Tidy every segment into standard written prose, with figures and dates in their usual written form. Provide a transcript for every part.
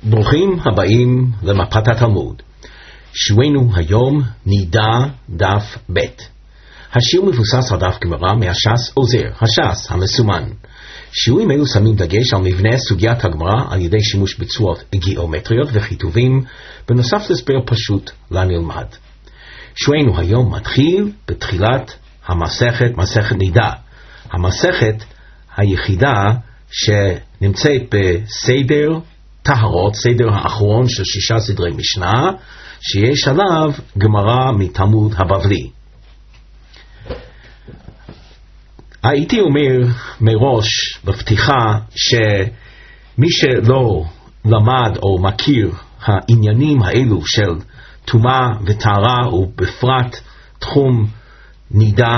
ברוכים הבאים למפת התלמוד. שיעורנו היום נידה דף ב'. השיעור מבוסס על דף גמרא מהש"ס עוזר, הש"ס המסומן. שיעורים אלו שמים דגש על מבנה סוגיית הגמרא על ידי שימוש בצורות גיאומטריות וכיתובים, בנוסף להסבר פשוט לנלמד. שיעורנו היום מתחיל בתחילת המסכת, מסכת נידה. המסכת היחידה שנמצאת בסדר טהרות, סדר האחרון של 6 סדרי משנה, שיש עליו גמרא מתלמוד הבבלי. הייתי אומר מראש בפתיחה שמי שלא למד או מכיר העניינים האלו של טומאה וטהרה ובפרט תחום נידה,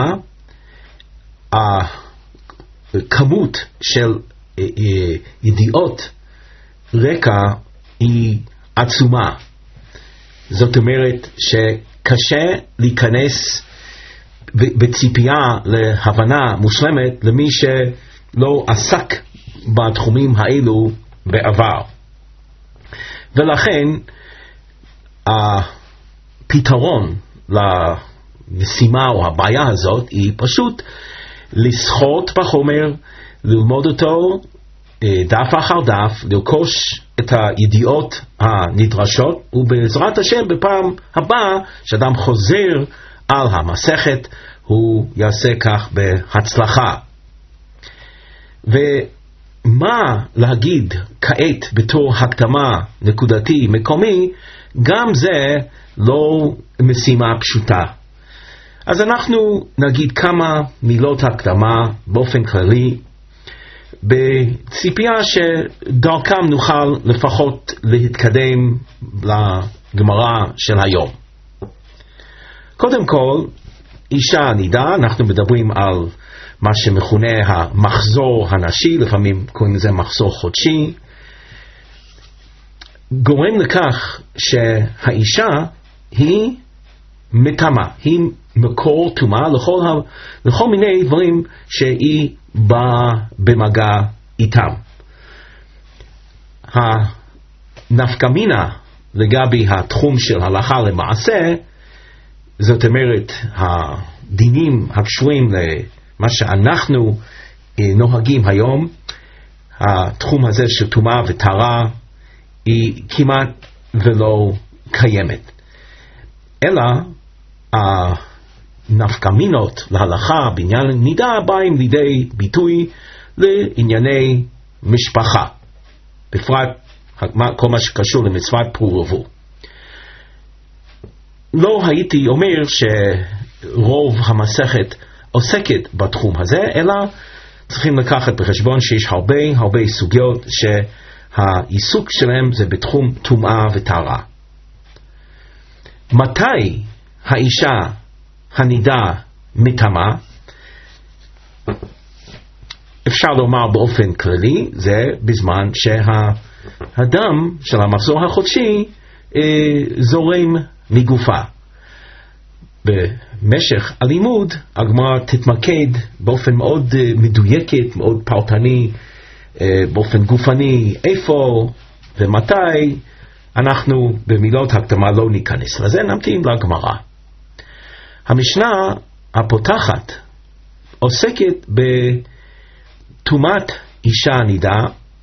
הכמות של ידיעות רקע היא עצומה. זאת אומרת שקשה להיכנס בציפייה להבנה מושלמת למי שלא עסק בתחומים האלו בעבר. ולכן הפתרון למשימה או הבעיה הזאת היא פשוט לשחות בחומר, ללמוד אותו דף אחר דף, לרכוש את הידיעות הנדרשות, ובעזרת השם בפעם הבאה שאדם חוזר על המסכת הוא יעשה כך בהצלחה. ומה להגיד כעת בתור הקדמה נקודתי מקומי, גם זה לא משימה פשוטה. אז אנחנו נגיד כמה מילות הקדמה באופן כללי, בציפייה שדרכם נוכל לפחות להתקדם לגמרא של היום. קודם כל, אישה נידה, אנחנו מדברים על מה שמכונה המחזור הנשי, לפעמים קוראים לזה מחזור חודשי, גורם לכך שהאישה היא מטמאה, היא מקור טומאה לכל מיני דברים שהיא באה במגע איתם. הנפקמינה לגבי התחום של הלכה למעשה, זאת אומרת הדינים הקשורים למה שאנחנו נוהגים היום, התחום הזה של טומאה וטהרה היא כמעט ולא קיימת. אלא הנפקמינות להלכה בעניין נידה באים לידי ביטוי לענייני משפחה, בפרט כל מה שקשור למצוות פרו ורבו. לא הייתי אומר שרוב המסכת עוסקת בתחום הזה, אלא צריכים לקחת בחשבון שיש הרבה סוגיות שהעיסוק שלהם זה בתחום טומאה וטהרה. מתי האישה הנידה מטמאה? אפשר לומר באופן כללי, זה בזמן שהדם של המחזור החודשי זורם מגופה. במשך הלימוד הגמרא תתמקד באופן מאוד מדויקת, מאוד פרטני, באופן גופני, איפה ומתי. אנחנו במילות הקדמה לא ניכנס לזה, נמתין לגמרא. המשנה הפותחת עוסקת בטומאת אישה נידה,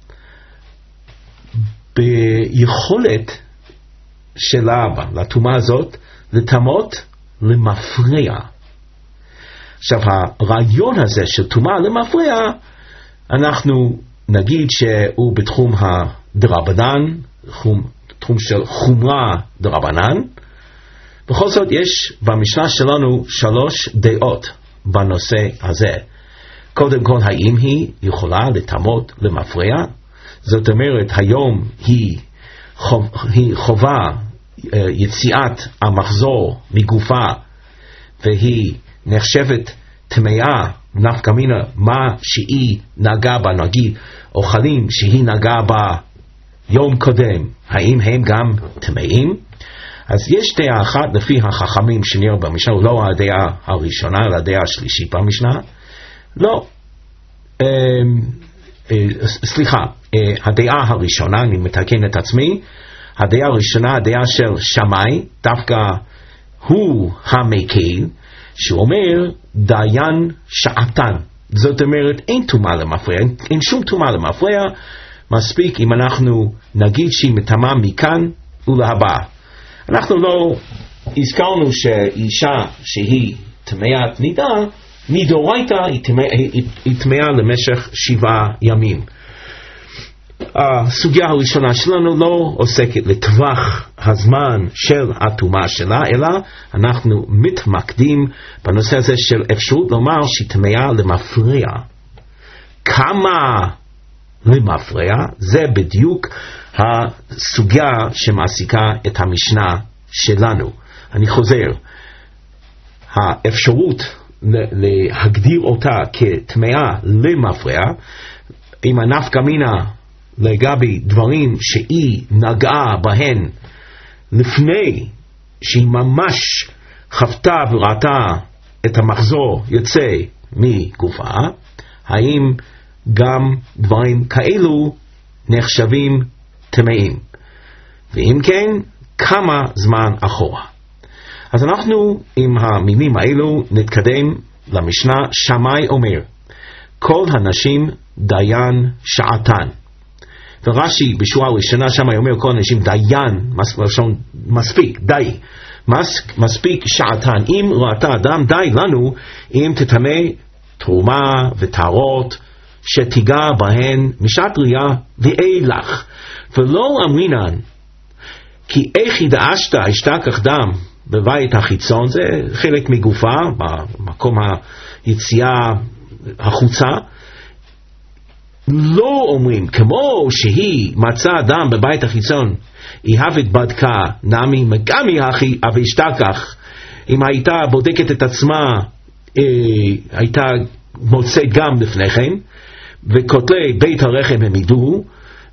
ביכולת שלה לטומאה הזאת לטמאות למפרע. עכשיו הרעיון הזה של טומאה למפרע, אנחנו נגיד שהוא בתחום הדרבנן, תחום של חומרה דרבנן. בכל זאת יש במשנה שלנו 3 דעות בנושא הזה. קודם כל, האם היא יכולה לטמאות למפרע? זאת אומרת, היום היא חובה יציאת המחזור מגופה, והיא נחשבת טמאה, נפקמינה מה שהיא נגעה בה, נגיד אוכלים שהיא נגעה בה יום קודם, האם הם גם טמאים? אז יש דעה אחת לפי החכמים שנראה במשנה, לא הדעה הראשונה אלא הדעה השלישית במשנה, לא, סליחה, הדעה הראשונה, אני מתקן את עצמי, הדעה הראשונה, הדעה של שמאי, דווקא הוא המקל, שאומר דיין שעתן. זאת אומרת, אין תומה למפרע, אין שום תומה למפרע, מספיק אם אנחנו נגיד שהיא מטמאה מכאן ולהבא. אנחנו לא הזכרנו שאישה שהיא טמאת נידה, מדאורייתא היא טמאה למשך 7 ימים. הסוגיה הראשונה שלנו לא עוסקת לטווח הזמן של הטומאה שלה, אלא אנחנו מתמקדים בנושא הזה של אפשרות לומר שהיא טמאה למפרע. כמה למפרע? זה בדיוק הסוגיה שמעסיקה את המשנה שלנו. אני חוזר, האפשרות להגדיר אותה כטמאה למפרע, עם הנפקא מינה לגבי דברים שהיא נגעה בהן לפני שהיא ממש חוותה וראתה את המחזור יוצא מגופה, האם גם דברים כאלו נחשבים טמאים? ואם כן, כמה זמן אחורה? אז אנחנו עם המילים האלו נתקדם למשנה. שמאי אומר, כל הנשים דיין שעתן. ורש"י בשורה הראשונה שמאי אומר, כל הנשים דיין, מספיק, די, מספיק שעתן. אם ראתה אדם, די לנו אם תטמא תרומה וטהרות שתיגע בהן משעת ראייה ואילך. ולא אמרינן כי איך ידעשת אשתכח דם בבית החיצון, זה חלק מגופה במקום היציאה החוצה. לא אומרים כמו שהיא מצאה דם בבית החיצון היא הבת בדקה נמי מגמי אחי אשתכח. אם הייתה בודקת את עצמה הייתה מוצאת גם לפני כן, וכותלי בית הרחם הם ידעו,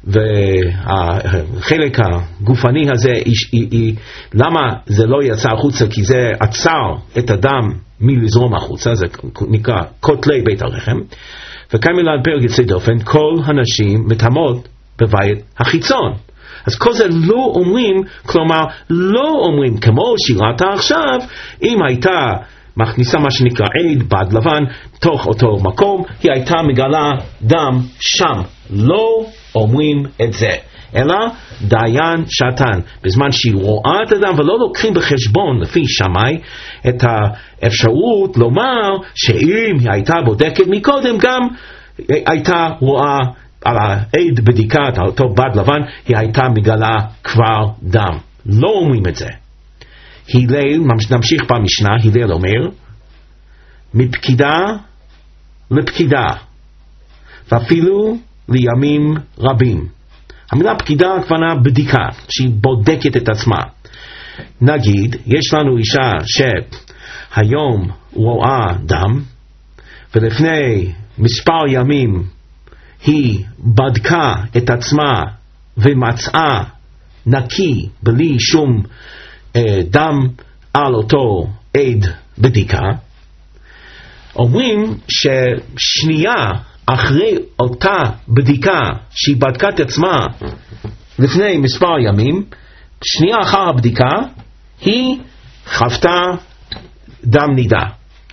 והחלק הגופני הזה, למה זה לא יצא החוצה? כי זה עצר את הדם מלזרום החוצה, זה נקרא כותלי בית הרחם. וכאן מילה על פרק יוצא דופן, כל הנשים מטמאות בבית החיצון. אז כל זה לא אומרים, כלומר לא אומרים כמו שירת עכשיו, אם הייתה מכניסה מה שנקרא עד בד לבן תוך אותו מקום, היא הייתה מגלה דם שם. לא אומרים את זה, אלא דיין שעתן, בזמן שהיא רואה את הדם, ולא לוקחים בחשבון לפי שמאי את האפשרות לומר שאם היא הייתה בודקת מקודם גם הייתה רואה על העד בדיקת אותו בד לבן, היא הייתה מגלה כבר דם. לא אומרים את זה. הלל, נמשיך במשנה, הלל אומר, מפקידה לפקידה, ואפילו לימים רבים. המילה פקידה הכוונה בדיקה, שהיא בודקת את עצמה. נגיד, יש לנו אישה שהיום רואה דם, ולפני מספר ימים היא בדקה את עצמה ומצאה נקי בלי שום דם על אותו עד בדיקה. אומרים ששנייה אחרי אותה בדיקה שהיא בדקה את עצמה לפני מספר ימים, שנייה אחר הבדיקה היא חוותה דם נידה,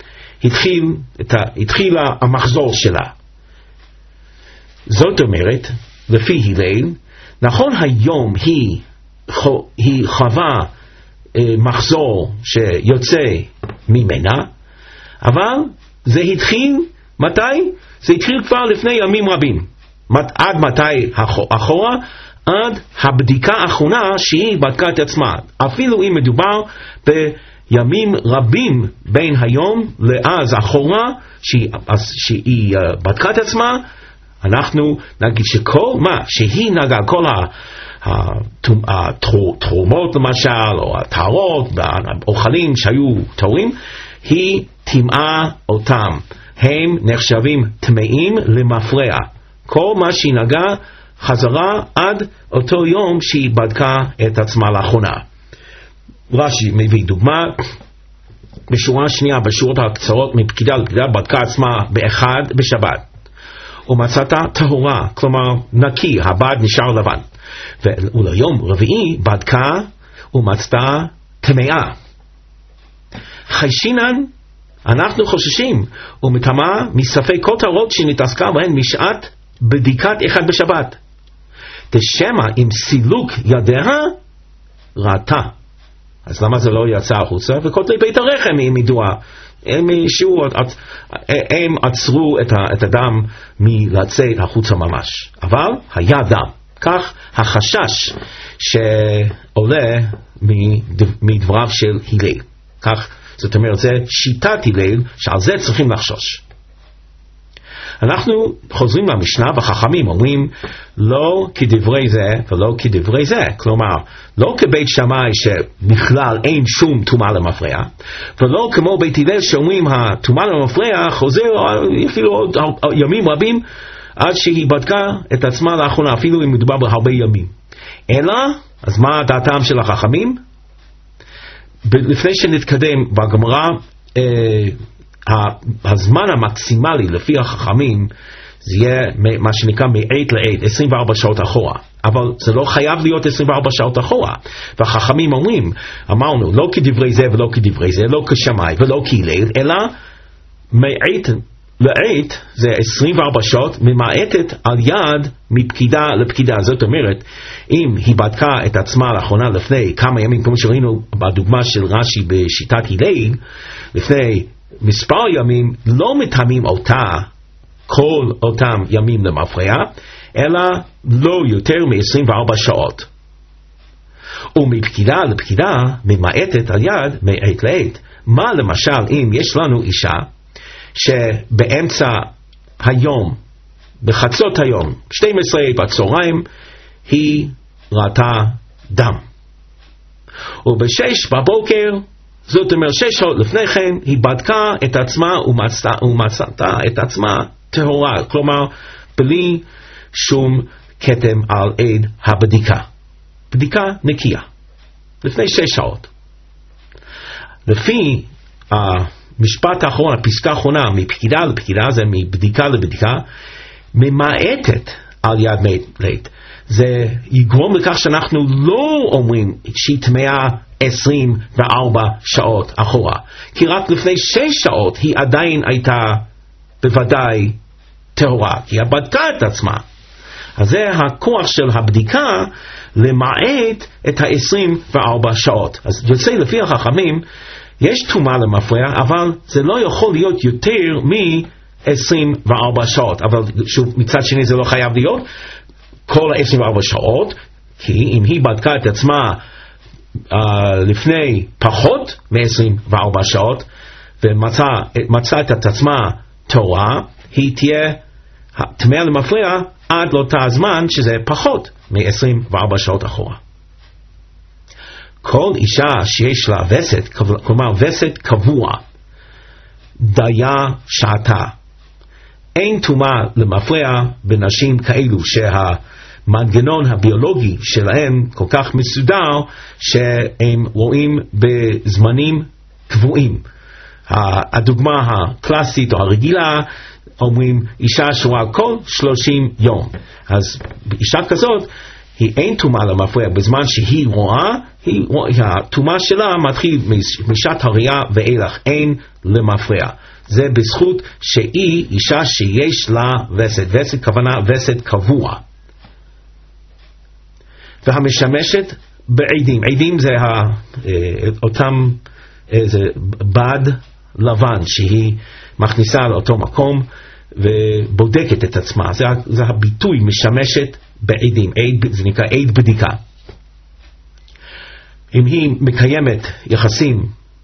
התחילה המחזור שלה. זאת אומרת, לפי הלל, נכון היום היא חווה מחזור שיוצא ממנה, אבל זה התחיל מתי? זה התחיל כבר לפני ימים רבים. עד מתי אחורה? עד הבדיקה האחרונה שהיא בדקה את עצמה. אפילו אם מדובר בימים רבים בין היום לאז אחורה שהיא בדקה את עצמה, אנחנו נגיד שכל מה שהיא נגעה, כל התרומות למשל, או הטהרות, האוכלים שהיו טהורים, היא טמאה אותם. הם נחשבים טמאים למפרע. כל מה שהיא נגעה חזרה עד אותו יום שהיא בדקה את עצמה לאחרונה. רש"י מביא דוגמה, בשורה שנייה, בשורות הקצרות מפקידה לפקידה, בדקה עצמה באחד בשבת. ומצאתה טהורה, כלומר נקי, הבד נשאר לבן. וליום רביעי בדקה ומצאתה טמאה. חיישינן, אנחנו חוששים ומטמאה מספק כל טהרות שנתעסקה בהן משעת בדיקת אחד בשבת. תשמע עם סילוק ידיה ראתה. אז למה זה לא יצא החוצה? וכותלי בית הרחם הם ידועה. הם עצרו את הדם מלצאת החוצה ממש. אבל היה דם. כך החשש שעולה מדבריו של הלל. כך, זאת אומרת, זה שיטת הלל, שעל זה צריכים לחשוש. אנחנו חוזרים למשנה בחכמים, אומרים לא כדברי זה ולא כדברי זה, כלומר לא כבית שמאי שבכלל אין שום טומאה למפרע, ולא כמו בית הלל שאומרים הטומאה למפרע חוזר אפילו עוד ימים רבים עד שהיא בדקה את עצמה לאחרונה, אפילו אם מדובר בהרבה ימים. אלא, אז מה דעתם של החכמים? לפני שנתקדם בגמרא, הזמן המקסימלי לפי החכמים זה יהיה מה שנקרא מעת לעת, 24 שעות אחורה. אבל זה לא חייב להיות 24 שעות אחורה. והחכמים אומרים, אמרנו, לא כדברי זה ולא כדברי זה, לא כשמאי ולא כהלל, אלא מעת לעת זה 24 שעות ממעטת על יד מפקידה לפקידה. זאת אומרת, אם היא בדקה את עצמה לאחרונה לפני כמה ימים, כמו שראינו בדוגמה של רש"י בשיטת הלל, לפני מספר ימים, לא מטמאים אותה כל אותם ימים למפרע, אלא לא יותר מ-24 שעות. ומפקידה לפקידה ממעטת על יד מעת לעת. מה למשל אם יש לנו אישה שבאמצע היום, בחצות היום, 12 בצהריים, היא ראתה דם. וב-6 בבוקר, זאת אומרת 6 שעות לפני כן, היא בדקה את עצמה ומצאתה את עצמה טהורה, כלומר בלי שום כתם על עד הבדיקה. בדיקה נקייה, לפני 6 שעות. לפי המשפט האחרון, הפסקה האחרונה, מפקידה לפקידה, זה מבדיקה לבדיקה, ממעטת על יד מעת. זה יגרום לכך שאנחנו לא אומרים שהיא טמאה 24 שעות אחורה, כי רק לפני 6 שעות היא עדיין הייתה בוודאי טהורה, כי היא בדקה את עצמה. אז זה הכוח של הבדיקה למעט את ה-24 שעות. אז יוצא לפי החכמים, יש טומאה למפרע, אבל זה לא יכול להיות יותר מ-24 שעות. אבל שוב, מצד שני זה לא חייב להיות כל ה-24 שעות, כי אם היא בדקה את עצמה לפני פחות מ-24 שעות, ומצאה את עצמה טהורה, היא תהיה טמאה למפרע עד לאותה הזמן שזה פחות מ-24 שעות אחורה. כל אישה שיש לה וסת, כלומר וסת קבוע, דיה שעתה. אין טומאה למפרע בנשים כאלו שהמנגנון הביולוגי שלהם כל כך מסודר שהם רואים בזמנים קבועים. הדוגמה הקלאסית או הרגילה, אומרים אישה שרואה כל 30 יום. אז אישה כזאת, היא אין טומאה למפרע בזמן שהיא רואה, הטומאה שלה מתחיל משעת הראייה ואילך, אין למפרע. זה בזכות שהיא אישה שיש לה וסת. וסת כוונה וסת קבוע. והמשמשת בעדים. עדים זה אותם זה בד לבן שהיא מכניסה לאותו מקום ובודקת את עצמה. זה הביטוי משמשת בעדים. עד, זה נקרא עד בדיקה. אם היא מקיימת יחסים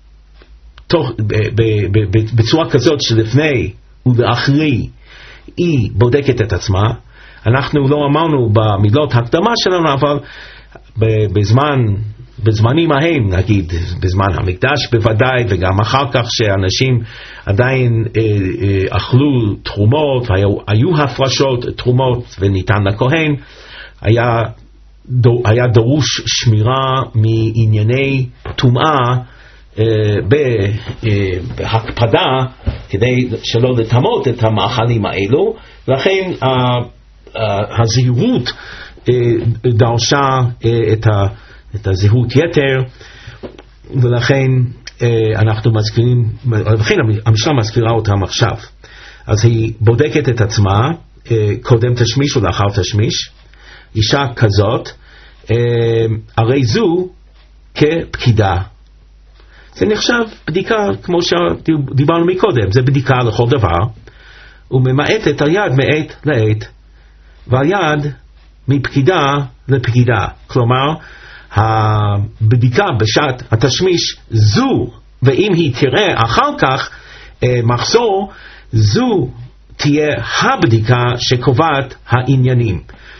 בצורה כזאת שלפני ולאחרי היא בודקת את עצמה, אנחנו לא אמרנו במילות הקדמה שלנו, אבל בזמנים ההם, נגיד בזמן המקדש בוודאי, וגם אחר כך שאנשים עדיין אכלו תרומות, היו הפרשות תרומות וניתן לכהן, היה דרוש שמירה מענייני טומאה בהקפדה, כדי שלא לטמות את המאכלים האלו, לכן הזהירות דרשה את הזהות יתר, ולכן אנחנו מזכירים, ולכן המשנה מזכירה אותם עכשיו. אז היא בודקת את עצמה, קודם תשמיש ולאחר תשמיש. אישה כזאת, הרי זו כפקידה. זה נחשב בדיקה, כמו שדיברנו מקודם, זה בדיקה לכל דבר, וממעט את היד מעת לעת, והיד מפקידה לפקידה. כלומר, הבדיקה בשעת התשמיש זו, ואם היא תראה אחר כך מחסור, זו תהיה הבדיקה שקובעת העניינים.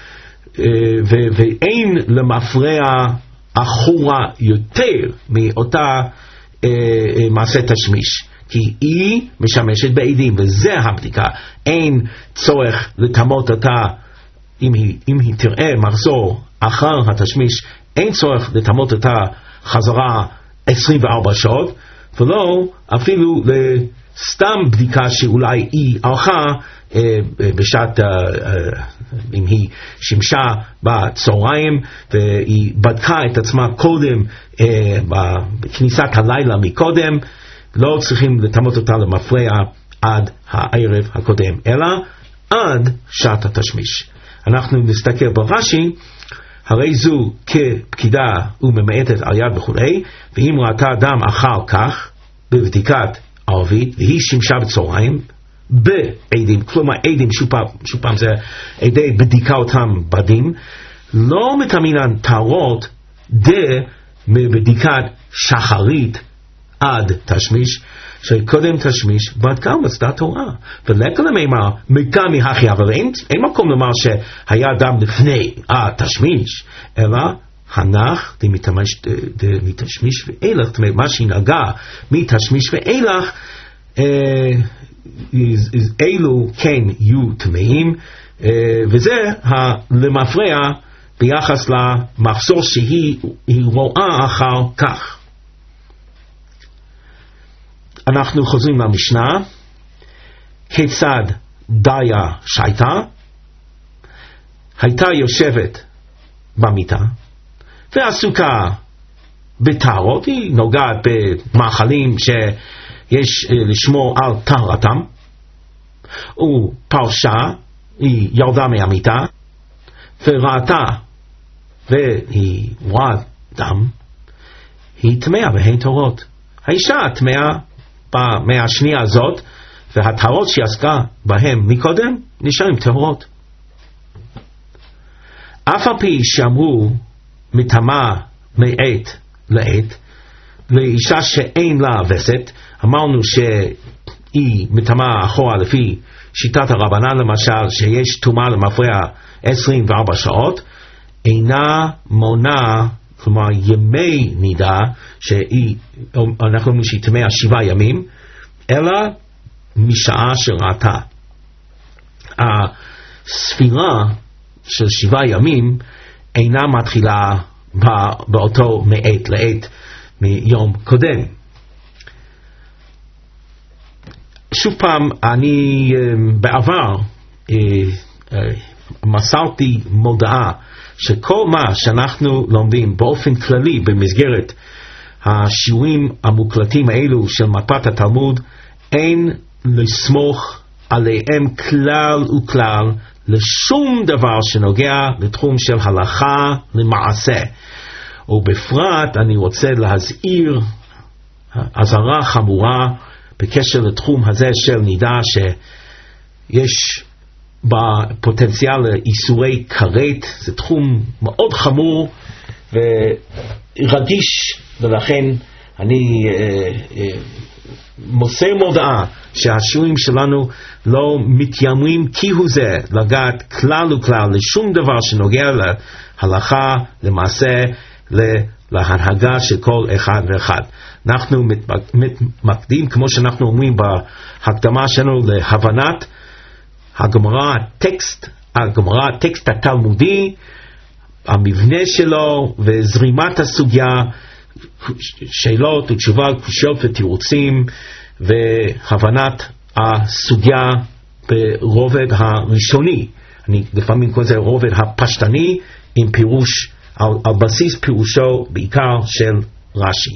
ואין למפרע אחורה יותר מאותה מעשה תשמיש, כי היא משמשת בעדים, וזה הבדיקה. אין צורך לטמות אותה, אם היא תראה מחזור אחר התשמיש, אין צורך לטמות אותה חזרה 24 שעות, ולא אפילו לסתם בדיקה שאולי היא ערכה בשעת, אם היא שימשה בצהריים והיא בדקה את עצמה קודם בכניסת הלילה מקודם, לא צריכים לטמות אותה למפרע עד הערב הקודם, אלא עד שעת התשמיש. אנחנו נסתכל ברש"י, הרי זו כפקידה וממעטת על יד וכו', ואם ראתה דם אחר כך בבדיקת ערבית והיא שימשה בצהריים בעדים, כלומר עדים שופם זה עדי בדיקה אותם בדים, לא מטמינן טהרות בבדיקת שחרית עד תשמיש, שקודם תשמיש בדקה ומצדה תורה. ולקה למימר מגמי הכי, אבל אין מקום לומר שהיה דם לפני תשמיש, אלא הנח מתשמיש ואילך, מה שנגע מתשמיש ואילך, אלו כן יהיו טמאים, וזה למפרע ביחס למחסור שהיא רואה אחר כך. אנחנו חוזרים למשנה. כיצד דיה שייטה? הייתה יושבת במיטה ועסוקה בטהרות, היא נוגעת במאכלים שיש לשמור על טהרתם, ופרשה, היא ירדה מהמיטה וראתה והיא רואה דם, היא טמאה בהן טהרות. האישה טמאה מהשנייה הזאת, והטהרות שהיא עסקה בהם מקודם נשארים טהרות. אף על פי שאמרו מטמאה מעת לעת, לאישה שאין לה וסת, אמרנו שהיא מטמאה אחורה לפי שיטת הרבנן, למשל שיש טומאה למפרע 24 שעות, אינה מונה, כלומר ימי נידה, אנחנו אומרים שהיא טמאה 7 ימים, אלא משעה שראתה. הספירה של 7 ימים אינה מתחילה באותו מעת לעת מיום קודם. שוב פעם, אני בעבר מסרתי מודעה שכל מה שאנחנו לומדים באופן כללי במסגרת השיעורים המוקלטים האלו של מפת התלמוד, אין לסמוך עליהם כלל וכלל לשום דבר שנוגע לתחום של הלכה למעשה. ובפרט אני רוצה להזהיר אזהרה חמורה בקשר לתחום הזה של נידה, שיש בפוטנציאל איסורי כרת. זה תחום מאוד חמור ורגיש, ולכן אני מוסר מודעה שהשיעורים שלנו לא מתיימרים כהוא זה לגעת כלל וכלל לשום דבר שנוגע להלכה למעשה, להנהגה של כל אחד ואחד. אנחנו מתמקדים, כמו שאנחנו אומרים בהקדמה שלנו, להבנת הגמרא, הטקסט התלמודי, המבנה שלו וזרימת הסוגיה, שאלות ותשובה, קושיות ותירוצים, והבנת הסוגיה ברובד הראשוני, אני לפעמים קורא לזה רובד הפשטני, עם פירוש, על בסיס פירושו בעיקר של רש"י.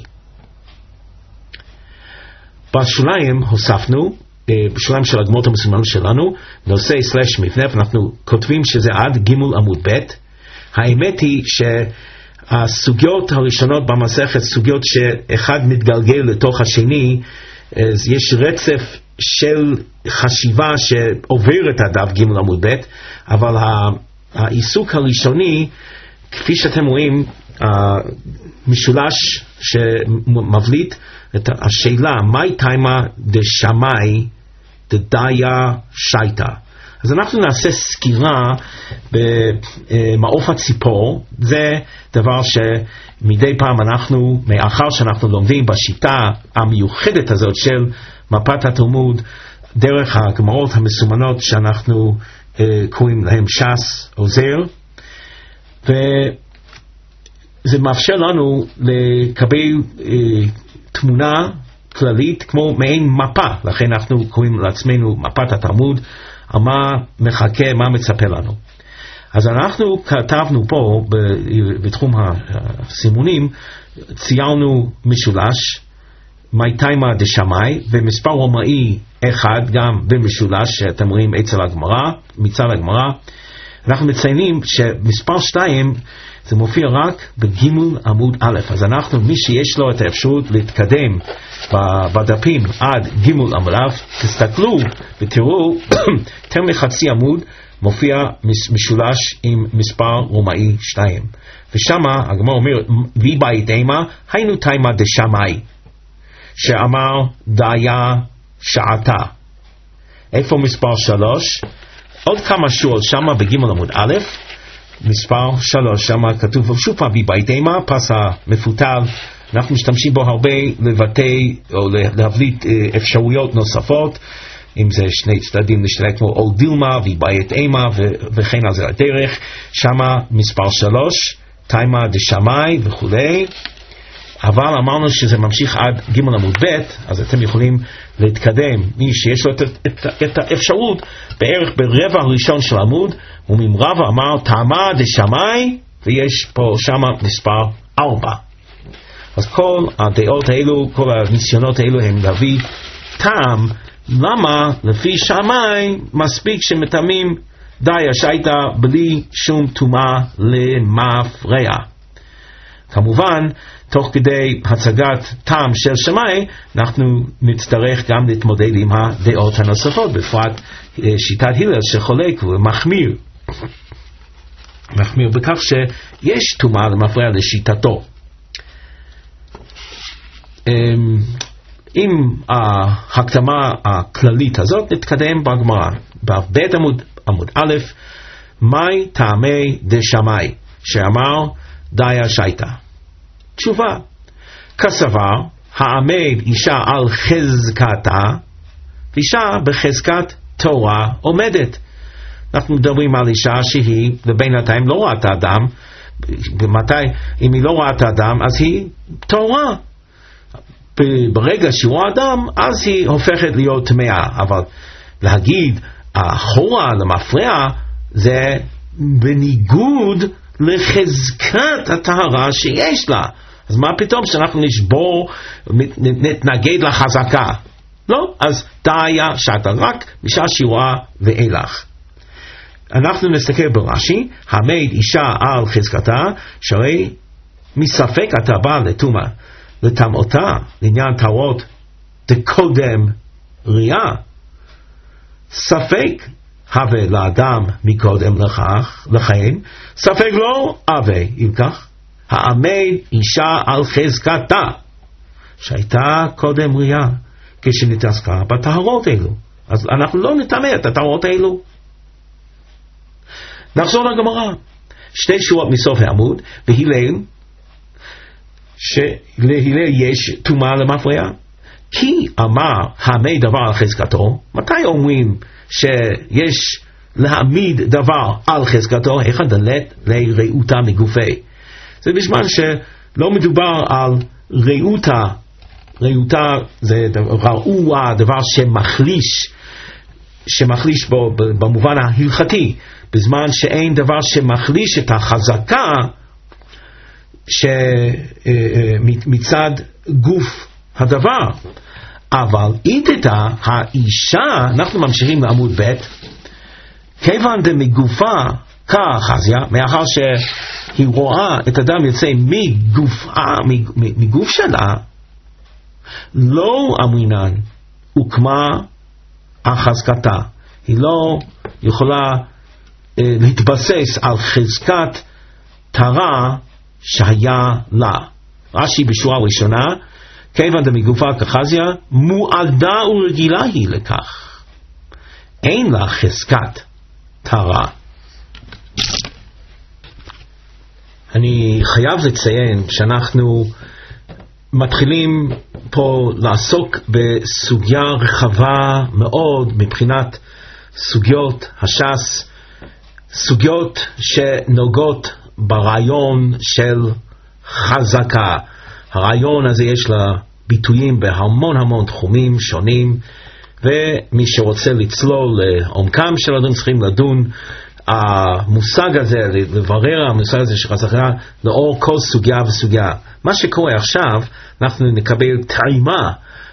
בשוליים הוספנו, בשוליים של הגמרות המסומנות שלנו, נושא / מבנה, ואנחנו כותבים שזה עד ג' עמוד ב'. האמת היא שהסוגיות הראשונות במסכת, סוגיות שאחד מתגלגל לתוך השני, יש רצף של חשיבה שעובר את הדף ג' עמוד ב', אבל העיסוק הראשוני, כפי שאתם רואים, משולש שמבליט את השאלה, מהי תימה דשמאי דדיה שייטה. אז אנחנו נעשה סקירה במעוף הציפור. זה דבר שמדי פעם אנחנו, מאחר שאנחנו לומדים בשיטה המיוחדת הזאת של מפת התלמוד, דרך הגמרות המסומנות שאנחנו קוראים להם ש"ס עוזר, וזה מאפשר לנו לקבל תמונה כללית כמו מעין מפה, לכן אנחנו קוראים לעצמנו מפת התלמוד, על מה מחכה, מה מצפה לנו. אז אנחנו כתבנו פה בתחום הסימונים, ציירנו משולש, מהי תימה דשמאי, ומספר רומאי אחד גם במשולש, שאתם רואים אצל הגמרא, מצד הגמרא. אנחנו מציינים שמספר 2 זה מופיע רק בג' עמוד א', אז אנחנו, מי שיש לו את האפשרות להתקדם בדפים עד ג' עמוד א', תסתכלו ותראו, יותר מחצי עמוד מופיע משולש עם מספר רומאי 2, ושם הגמרא אומר, וי בית אימה, היינו תימה דשמאי, שאמר דיה שעתה. איפה מספר 3? עוד כמה שורות שמה בג' עמוד א', מספר 3, שמה כתוב שוב פעם בבית אימה, פס המפותל, אנחנו משתמשים בו הרבה לבטא או להבליט אפשרויות נוספות, אם זה שני צדדים לשתלק כמו או דילמה ובית אימה וכן על זה הדרך, שמה מספר 3, תימה דשמאי וכולי. אבל אמרנו שזה ממשיך עד ג' עמוד ב', אז אתם יכולים להתקדם, מי שיש לו את האפשרות בערך ברבע הראשון של עמוד, וממרבה אמר תימה דשמאי, ויש פה שמה מספר 4. אז כל הדעות האלו, כל הניסיונות האלו הם להביא טעם, למה לפי שמאי מספיק שמטמאים דיה שייטה בלי שום טומאה למפרע. כמובן, תוך כדי הצגת טעם של שמאי, אנחנו נצטרך גם להתמודד עם הדעות הנוספות, בפרט שיטת הלל שחולק ומחמיר. מחמיר בכך שיש טומאה למפרע לשיטתו. עם ההקדמה הכללית הזאת נתקדם בגמרא. בבית עמוד א', מהי טעמי דשמאי, שאמר דיה שייטה. תשובה, כסבר, העמד אישה על חזקתה, אישה בחזקת תורה עומדת. אנחנו מדברים על אישה שהיא לבינתיים לא ראתה אדם, ומתי, אם היא לא ראתה אדם, אז היא תורה. ברגע שהיא רואה אדם, אז היא הופכת להיות טמאה. אבל להגיד, אחורה למפרע, זה בניגוד לחזקת הטהרה שיש לה. אז מה פתאום שאנחנו נשבור, נתנגד לחזקה? לא, אז דיה שייטה, רק משעה שהיא רואה ואילך. אנחנו נסתכל ברש"י, העמד אישה על חזקתה, שהרי מספק אתה בא לטומאה, לטמאותה, לעניין טהרות דקודם ראייה. ספק הווה לאדם מקודם לכן, ספק לא הווה, אם כך, העמד אישה על חזקתה, שהייתה קודם ראייה, כשנתעסקה בטהרות אלו. אז אנחנו לא נטמא את הטהרות אלו. נחזור לגמרא, 2 שורות מסוף העמוד, והלל, שלהלל יש טומאה למפרע, כי אמר העמד דבר על חזקתו. מתי אומרים שיש להעמיד דבר על חזקתו? איך הדלת לראותה מגופי. זה בזמן שלא מדובר על ראותה רעותה זה רעוע, דבר שמחליש בו במובן ההלכתי, בזמן שאין דבר שמחליש את החזקה מצד גוף הדבר. אבל איתתה האישה, אנחנו ממשיכים לעמוד ב', כיוון דמגופה כחזיה, מאחר שהיא רואה את אדם יוצא מגוף שלה, לא אמרינן הוקמה החזקתה. היא לא יכולה להתבסס על חזקת תרה שהיה לה. רש"י בשורה ראשונה, כיוון דמגופה כחזיה, מועדה ורגילה היא לכך. אין לה חזקת תרה. אני חייב לציין שאנחנו מתחילים פה לעסוק בסוגיה רחבה מאוד מבחינת סוגיות הש"ס, סוגיות שנוגעות ברעיון של חזקה. הרעיון הזה יש לה ביטויים בהמון תחומים שונים, ומי שרוצה לצלול לעומקם של הדברים צריכים לדון המושג הזה, לברר המושג הזה של חזקה לאור כל סוגיה וסוגיה. מה שקורה עכשיו, אנחנו נקבל טעימה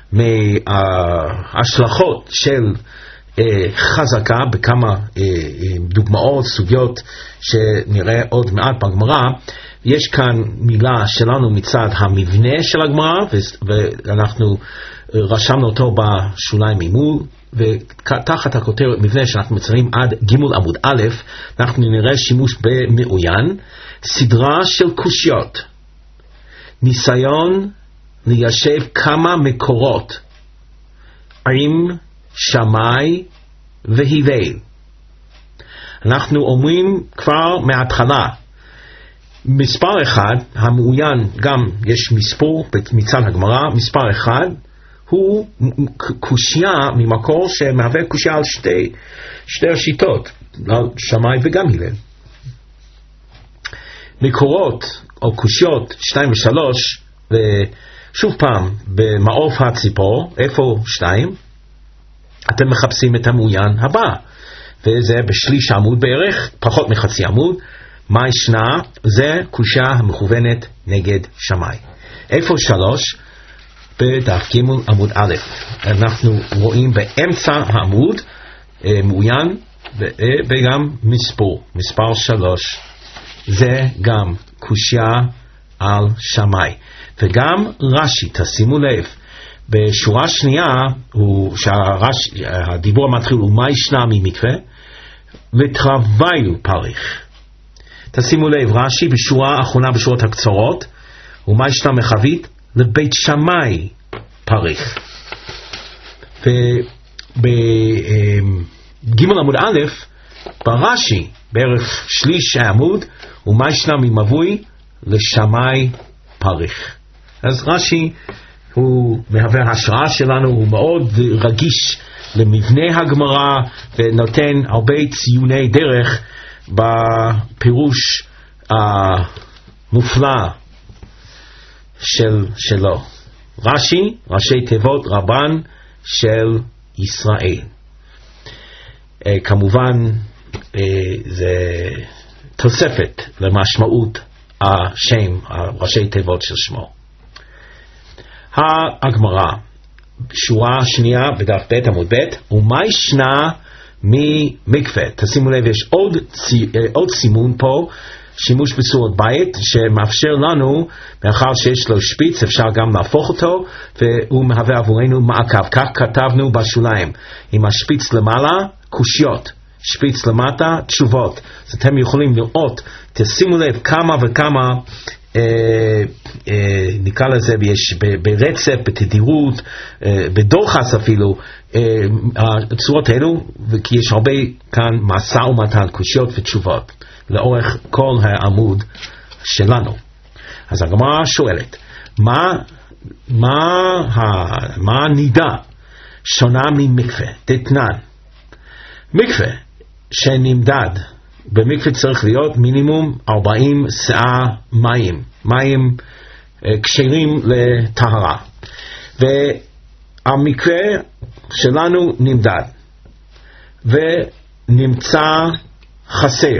מההשלכות של חזקה בכמה דוגמאות, סוגיות שנראה עוד מעט בגמרא. יש כאן מילה שלנו מצד המבנה של הגמרא, ואנחנו רשמנו אותו בשוליים ממול, ותחת הכותרת מבנה שאנחנו מציינים עד ג' עמוד א', אנחנו נראה שימוש במעוין, סדרה של קושיות, ניסיון ליישב כמה מקורות עם שמאי והיבל. אנחנו אומרים כבר מההתחלה, מספר אחד, המעוין גם יש מספור מצד הגמרא, מספר אחד הוא קושיה ממקור שמהווה קושיה על שתי השיטות, שמאי וגם הלל. מקורות או קושיות 2 ו3, ושוב פעם במעוף הציפור, איפה 2? אתם מחפשים את המעוין הבא, וזה בשליש עמוד בערך, פחות מחצי עמוד. מה ישנה? זה קושיה המכוונת נגד שמאי. איפה 3? בדף ג' עמוד א'. אנחנו רואים באמצע העמוד מעוין וגם מספר 3. זה גם קושיה על שמאי. וגם רש"י, תשימו לב, בשורה שנייה הדיבור המתחיל הוא מה ישנה ממקווה ותרוויו פריך. תשימו לב, רש"י בשורה האחרונה בשורות הקצרות, ומה ישנה מחבית לבית שמאי פריך. ובג' עמוד א' ברש"י בערך שליש העמוד, ומה ישנה ממבוי לשמאי פריך. אז רש"י הוא מהווה השראה שלנו, הוא מאוד רגיש למבנה הגמרא ונותן הרבה ציוני דרך בפירוש המופלא שלו. רש"י, ראשי תיבות רבן של ישראל. כמובן זה תוספת למשמעות השם, ראשי תיבות של שמו. הגמרא, שורה שנייה בדף ב' עמוד ב', ומה ישנה ממקווה. תשימו לב, יש עוד סימון פה, שימוש בצורת בית, שמאפשר לנו, מאחר שיש לו שפיץ, אפשר גם להפוך אותו, והוא מהווה עבורנו מעקב. כך כתבנו בשוליים, עם השפיץ למעלה, קושיות, שפיץ למטה, תשובות. אז אתם יכולים לראות, תשימו לב כמה וכמה, נקרא לזה, יש ברצף, בתדירות, בדוחס אפילו, הצורות האלו, כי יש הרבה כאן משא ומתן, קושיות ותשובות, לאורך כל העמוד שלנו. אז הגמרא שואלת, מה נידה שונה ממקווה? תתנן, מקווה שנמדד, במקווה צריך להיות מינימום 40 שאה מים כשרים לטהרה. והמקרה שלנו נמדד ונמצא חסר.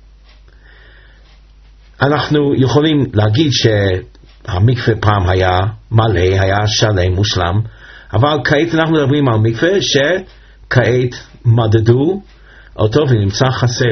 אנחנו יכולים להגיד שהמקווה פעם היה מלא, היה שלם, מושלם, אבל כעת אנחנו מדברים על מקווה שכעת מדדו אותו ונמצא חסר.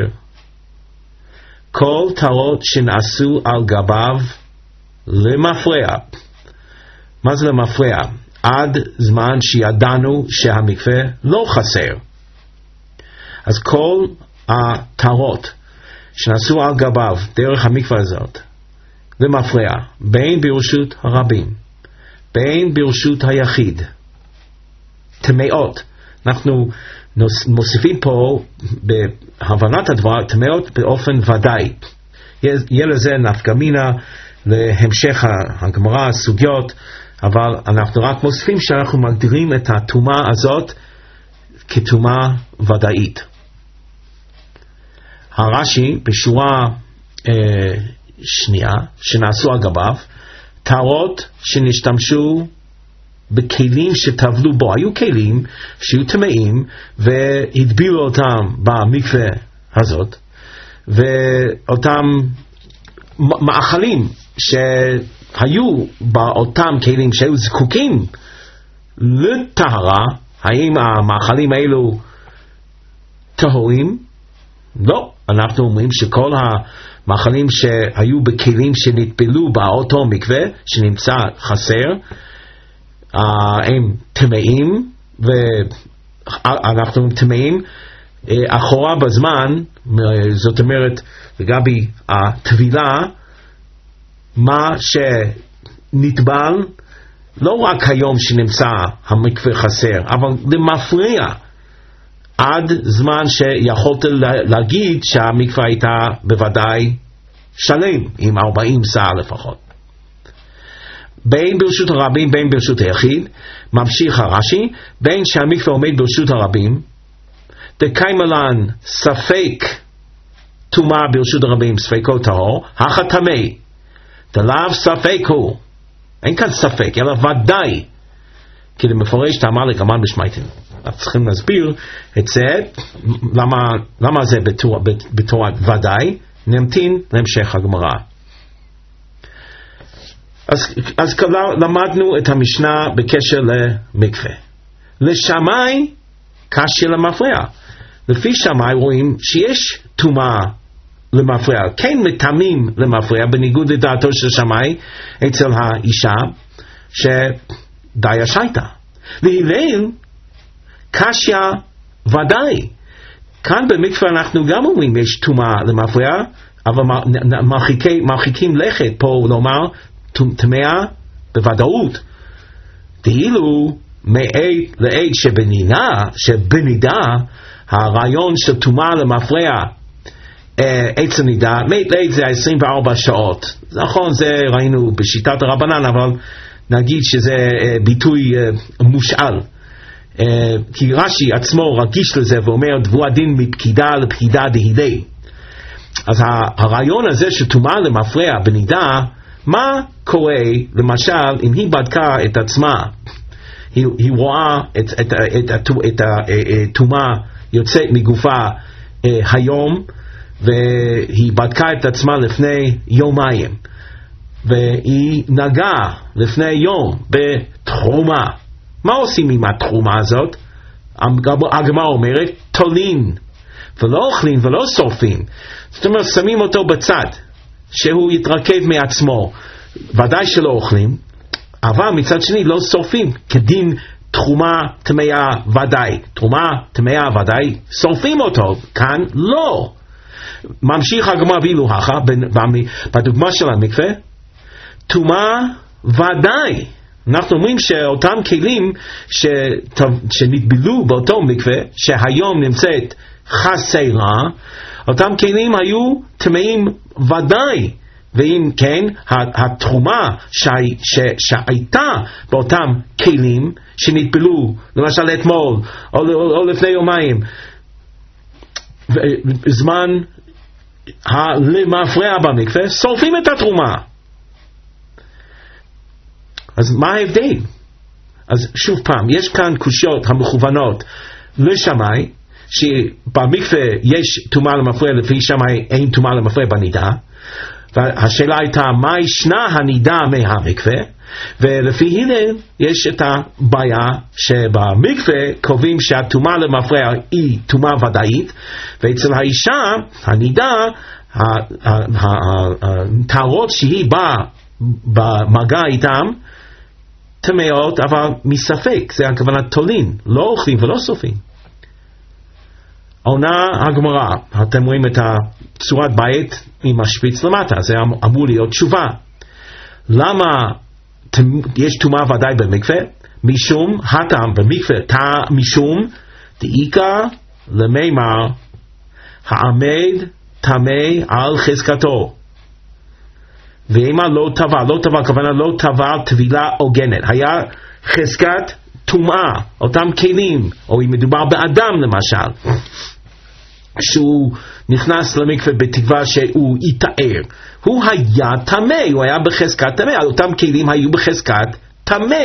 כל טהרות שנעשו על גביו למפרע. מה זה למפרע? עד זמן שידענו שהמקווה לא חסר. אז כל הטהרות שנעשו על גביו דרך המקווה הזאת למפרע, בין ברשות הרבים, בין ברשות היחיד, טמאות. אנחנו מוסיפים פה בהבנת הדבר טמאות באופן ודאי. יהיה לזה נפקא מינה להמשך הגמרא, הסוגיות, אבל אנחנו רק מוסיפים שאנחנו מגדירים את הטומאה הזאת כטומאה ודאית. הרש"י בשורה שנייה שנעשו על גביו טהרות שנשתמשו בכלים שטבלו בו. היו כלים שהיו טמאים והטבילו אותם במקווה הזאת, ואותם מאכלים שהיו באותם כלים שהיו זקוקים לטהרה, האם המאכלים האלו טהורים? לא. אנחנו אומרים שכל המאכלים שהיו בכלים שנטבלו באותו מקווה שנמצא חסר הם טמאים, ואנחנו טמאים אחורה בזמן. זאת אומרת לגבי הטבילה, מה שנטבל לא רק היום שנמצא המקווה חסר, אבל למפריע עד זמן שיכולת להגיד שהמקווה הייתה בוודאי שלם עם 40 סעה לפחות. בין ברשות הרבים בין ברשות היחיד, ממשיך הרש"י, בין שהמקווה עומד ברשות הרבים דקיימלן ספק טומאה ברשות הרבים ספקו טהור, החתמי דלאו ספק הוא, אין כאן ספק אלא ודאי, כי למפורש תאמר לגמרי בשמייטים. אנחנו צריכים להסביר את זה, למה זה בתורת ודאי. נמתין להמשך הגמרא. אז למדנו את המשנה בקשר למקווה. לשמאי קשה למפרע. לפי שמאי רואים שיש טומאה למפרע, כן מטמאים למפרע, בניגוד לדעתו של שמאי אצל האישה שדי השייטה. להלל קשיה ודאי. כאן במקווה אנחנו גם אומרים יש טומאה למפרע, אבל מרחיקים לכת פה לומר טמאה בוודאות. דהילו מעד לעד שבנידה הרעיון של טומאה למפרע עץ הנידה, מעד לעד זה 24 שעות. נכון, זה ראינו בשיטת הרבנן, אבל נגיד שזה ביטוי מושאל. כי רש"י עצמו רגיש לזה ואומר דבו הדין מפקידה לפקידה דהילי. אז הרעיון הזה שטומאה למפרע בנידה, מה קורה למשל אם היא בדקה את עצמה, היא רואה את הטומאה יוצאת מגופה היום, והיא בדקה את עצמה לפני יומיים, והיא נגעה לפני יום בתרומה. מה עושים עם התרומה הזאת? הגמרא אומרת תולין, ולא אוכלים ולא שורפים. זאת אומרת שמים אותו בצד שהוא יתרכב מעצמו. ודאי שלא אוכלים, אבל מצד שני לא שורפים, כדין תרומה טמאה ודאי. תרומה טמאה ודאי שורפים אותו, כאן לא. ממשיך הגמרא ואילו הכה בדוגמה של המקווה, טומאה ודאי. אנחנו אומרים שאותם כלים שנטבלו באותו מקווה שהיום נמצאת חסרה, אותם כלים היו טמאים ודאי. ואם כן, התרומה שהייתה באותם כלים שנטבלו, למשל אתמול או לפני יומיים, זמן למפרע במקווה, שורפים את התרומה. אז מה ההבדל? אז שוב פעם, יש כאן קושיות המכוונות לשמאי, שבמקווה יש טומאה למפרע, לפי שמאי אין טומאה למפרע בנידה, והשאלה הייתה מה ישנה הנידה מהמקווה, ולפי הלל יש את הבעיה שבמקווה קובעים שהטומאה למפרע היא טומאה ודאית, ואצל האישה הנידה, הטהרות שהיא באה במגע איתם טמאות, אבל מספק, זה הכוונה תולין, לא אוכלים ולא סופים. עונה הגמרא, אתם רואים את הצורת בית עם השפיץ למטה, זה אמור להיות תשובה. למה יש טומאה ודאי במקווה? משום הטעם במקווה, משום דאיקה למימר העמד טמא על חזקתו. ואימה לא טבע, הכוונה לא טבע טבילה הוגנת. היה חזקת טומאה, אותם כלים, או אם מדובר באדם למשל, שהוא נכנס למקווה בתקווה שהוא יתאר. הוא היה טמא, הוא היה בחזקת טמא, אותם כלים היו בחזקת טמא.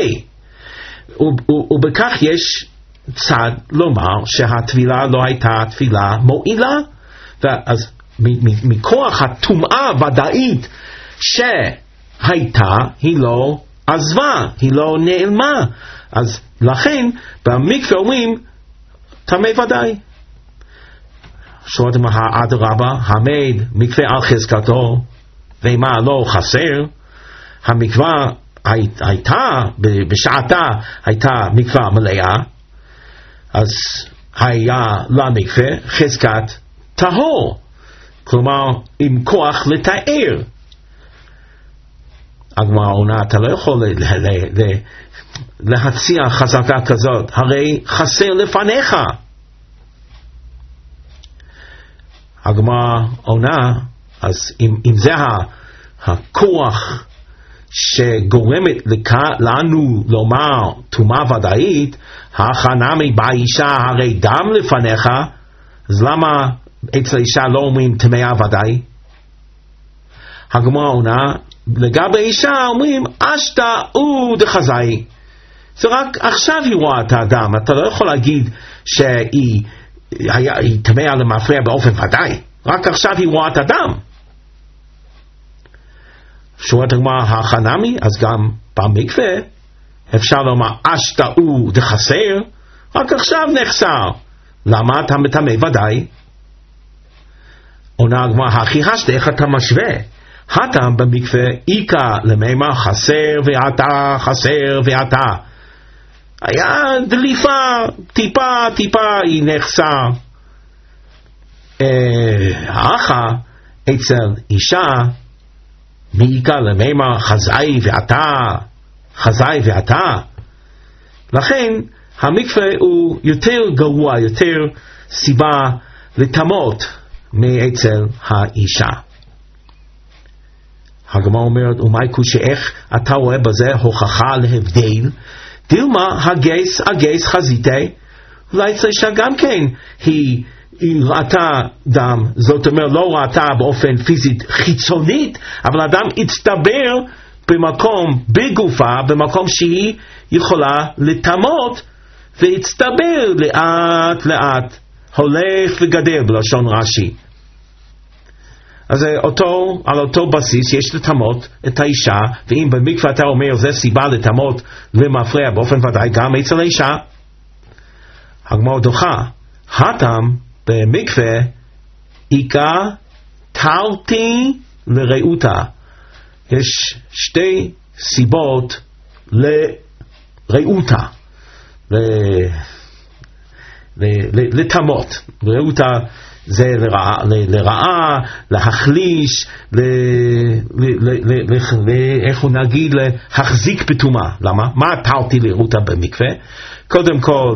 ובכך יש צד לומר שהטבילה לא הייתה טבילה מועילה, אז מכוח הטומאה ודאית שהייתה, היא לא עזבה, היא לא נעלמה. אז לכן במקווה אומרים טמא ודאי. שואלתם האדרבה, המד מקווה על חזקתו ומה לא חסר. המקווה הייתה בשעתה הייתה מקווה מלאה, אז היה למקווה חזקת טהור, כלומר עם כוח לתאר. הגמרא עונה, אתה לא יכול להציע חזקה כזאת, הרי חסר לפניך. הגמרא עונה, אז אם זה הכוח שגורמת לנו לומר טומאה ודאית, החנמי באישה הרי דם לפניך, אז למה אצל אישה לא אומרים טמאה ודאי? הגמרא עונה, לגבי אישה אומרים אשתא הוא דחזאי, זה רק עכשיו היא רואה את האדם, אתה לא יכול להגיד שהיא טמאה למפרע באופן ודאי, רק עכשיו היא רואה את האדם. שואלת הגמרא החנמי, אז גם במקווה אפשר לומר אשתא הוא דחסר, רק עכשיו נחסר, למה אתה מטמא ודאי? עונה הגמרא הכי השתא, איך אתה משווה? הטעם במקווה איקה למימר חסר ועתה, חסר ועתה, היה דליפה, טיפה היא נחסר. האחה אצל אישה מאיקה למימר חזאי ועתה, לכן המקווה הוא יותר גרוע, יותר סיבה לטמאות מאצל האישה. הגמרא אומרת, ומאי קושייך, אתה רואה בזה הוכחה להבדל? דילמה הגייס חזיתי, אולי אצל אישה גם כן היא ראתה דם, זאת אומרת לא ראתה באופן פיזית חיצונית, אבל אדם הצטבר במקום בגופה, במקום שהיא יכולה לטמאות, והצטבר לאט לאט, הולך וגדל בלשון רש"י. אז על אותו בסיס יש לטמאות את האישה, ואם במקווה אתה אומר זה סיבה לטמאות למפרע באופן ודאי גם אצל האישה. הגמרא דוחה, הטעם במקווה איקה תרתי לרעותה, יש שתי סיבות לרעותה, לטמאות. רעותה זה לרעה, להחליש, איך נגיד, להחזיק בטומאה. למה? מה תרתי לרעותה במקווה? קודם כל,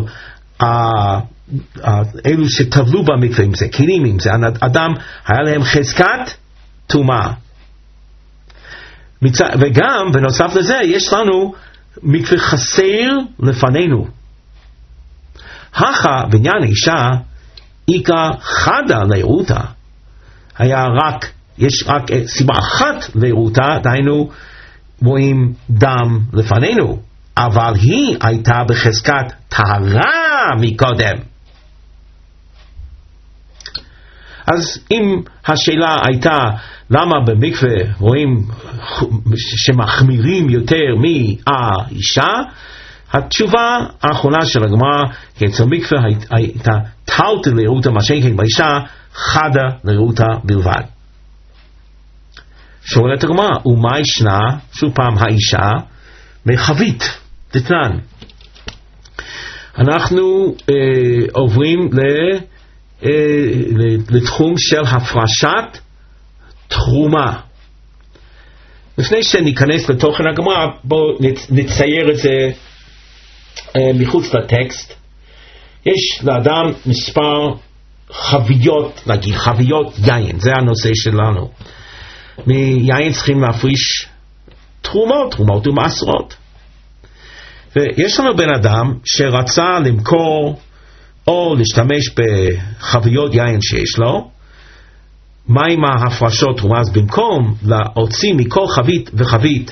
אלו שטבלו במקווה, אם זה כלים, אם זה אדם, היה להם חזקת טומאה. וגם, בנוסף לזה, יש לנו מקווה חסר לפנינו. הכה בעניין אישה, איקה חדה לרעותה, יש רק סיבה אחת לרעותה, דהיינו רואים דם לפנינו, אבל היא הייתה בחזקת טהרה מקודם. אז אם השאלה הייתה למה במקווה רואים שמחמירים יותר מהאישה, התשובה האחרונה של הגמרא, כי אצל מקווה הייתה טלטל לרעותה, מה שכן באישה חדה לרעותה בלבד. שואלת הגמרא, ומה ישנה, שוב פעם האישה, מחבית, דתנן. אנחנו עוברים לתחום של הפרשת תרומה. לפני שניכנס לתוכן הגמרא, בואו נצייר את זה מחוץ לטקסט. יש לאדם מספר חביות, נגיד חביות יין, זה הנושא שלנו. מיין צריכים להפריש תרומות ומעשרות. ויש לנו בן אדם שרצה למכור או להשתמש בחביות יין שיש לו. מה עם ההפרשות תרומה? אז במקום להוציא מכל חבית וחבית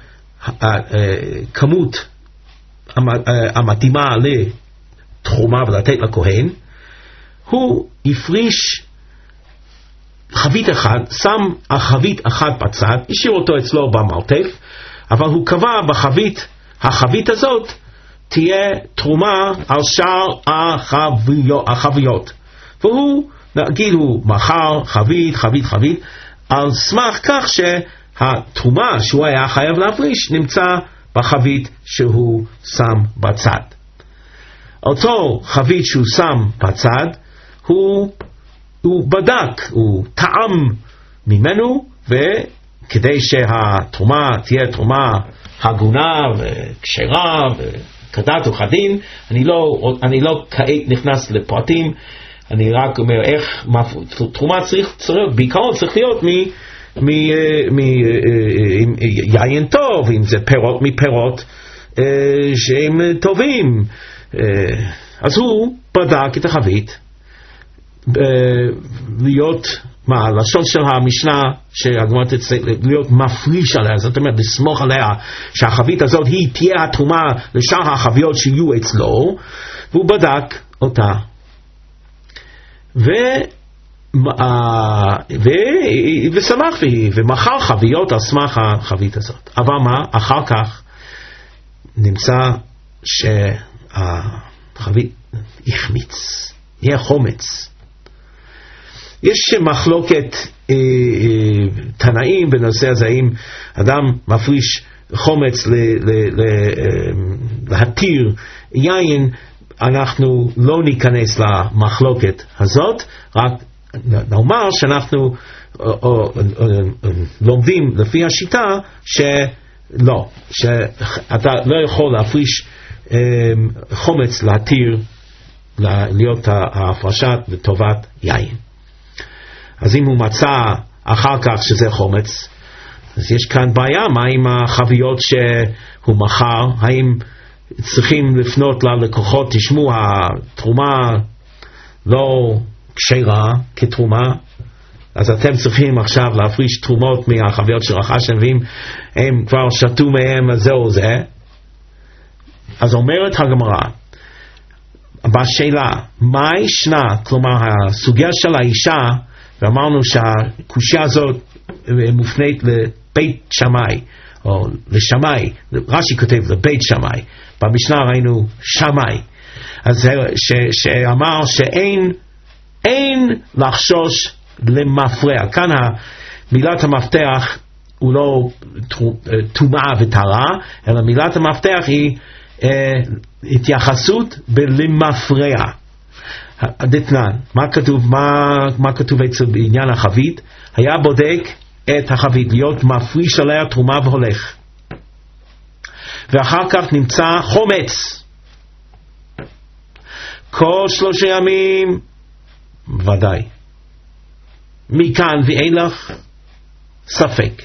כמות המתאימה לתרומה ולתת לכהן, הוא הפריש חבית אחד, שם החבית אחת בצד, השאיר אותו אצלו במרתף, אבל הוא קבע החבית הזאת תהיה תרומה על שאר החביות. והוא, נגיד, הוא מכר חבית, על סמך כך שהתרומה שהוא היה חייב להפריש נמצא בחבית שהוא שם בצד. אותו חבית שהוא שם בצד, הוא בדק, הוא טעם ממנו, וכדי שהתרומה תהיה תרומה הגונה וכשרה וכדת וכדין, אני לא כעת נכנס לפרטים, אני רק אומר איך תרומה צריך להיות, בעיקרון צריך להיות יין טוב, אם זה פירות מפירות שהם טובים. אז הוא בדק את החבית, להיות, לשון של המשנה שהגמרא תצטרך להיות מפריש עליה, זאת אומרת לסמוך עליה שהחבית הזאת היא תהיה התרומה לשאר החביות שיהיו אצלו, והוא בדק אותה ושמח ומכר חביות על סמך החבית הזאת. אבל מה? אחר כך נמצא שהחבית החמיץ, נהיה חומץ. יש מחלוקת תנאים בנושא הזה, האם אדם מפריש חומץ להתיר יין. אנחנו לא ניכנס למחלוקת הזאת, רק נאמר שאנחנו לומדים לפי השיטה שלא, שאתה לא יכול להפריש חומץ להתיר, להיות ההפרשת לטובת יין. אז אם הוא מצא אחר כך שזה חומץ, אז יש כאן בעיה, מה עם החביות שהוא מכר? האם צריכים לפנות ללקוחות, תשמעו, התרומה לא כשרה כתרומה, אז אתם צריכים עכשיו להפריש תרומות מהחביות שרכשתם, ואם הם כבר שתו מהם, אז זהו זה. אז אומרת הגמרא בשאלה, מה ישנה? כלומר, הסוגיה של האישה, ואמרנו שהקושיה הזאת מופנית לבית שמאי, או לשמאי, רש"י כותב לבית שמאי, במשנה ראינו שמאי, אז שאמר שאין לחשוש למפרע. כאן מילת המפתח הוא לא טומאה וטהרה, אלא מילת המפתח היא התייחסות בלמפרע. דתנן, מה כתוב אצל בעניין החבית? היה בודק את החבית, להיות מפריש עליה תרומה והולך, ואחר כך נמצא חומץ כל 3 ימים, ודאי, מכאן ואין לך ספק.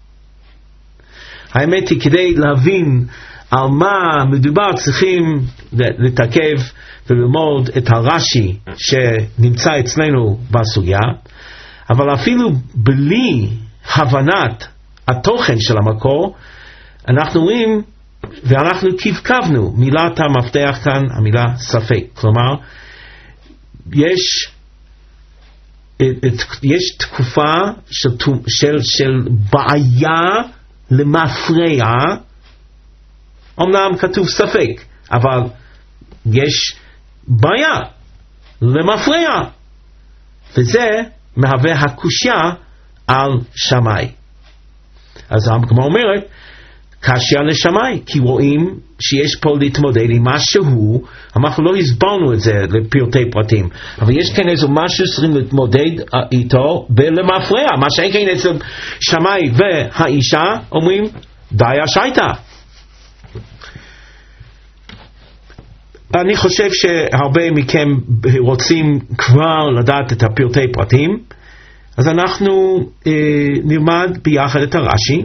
האמת היא, כדי להבין על מה מדובר צריכים לתקף וללמוד את הרש"י שנמצא אצלנו בסוגיה, אבל אפילו בלי הבנת התוכן של המקור, אנחנו רואים ואנחנו קבקבנו, מילת המפתח כאן, המילה ספק. כלומר, יש תקופה של בעיה למפרע, אמנם כתוב ספק, אבל יש בעיה למפרע, וזה מהווה הקושיה על שמאי. אז הגמרא אומרת, קשיא לשמאי, כי רואים שיש פה להתמודד עם משהו, אנחנו לא הסברנו את זה לפרטי פרטים, אבל יש כאן איזה משהו שצריכים להתמודד איתו ולמפרע, מה שאין כאן אצל שמאי והאישה אומרים, די השייטה. אני חושב שהרבה מכם רוצים כבר לדעת את הפרטי פרטים, אז אנחנו נלמד ביחד את הרש"י.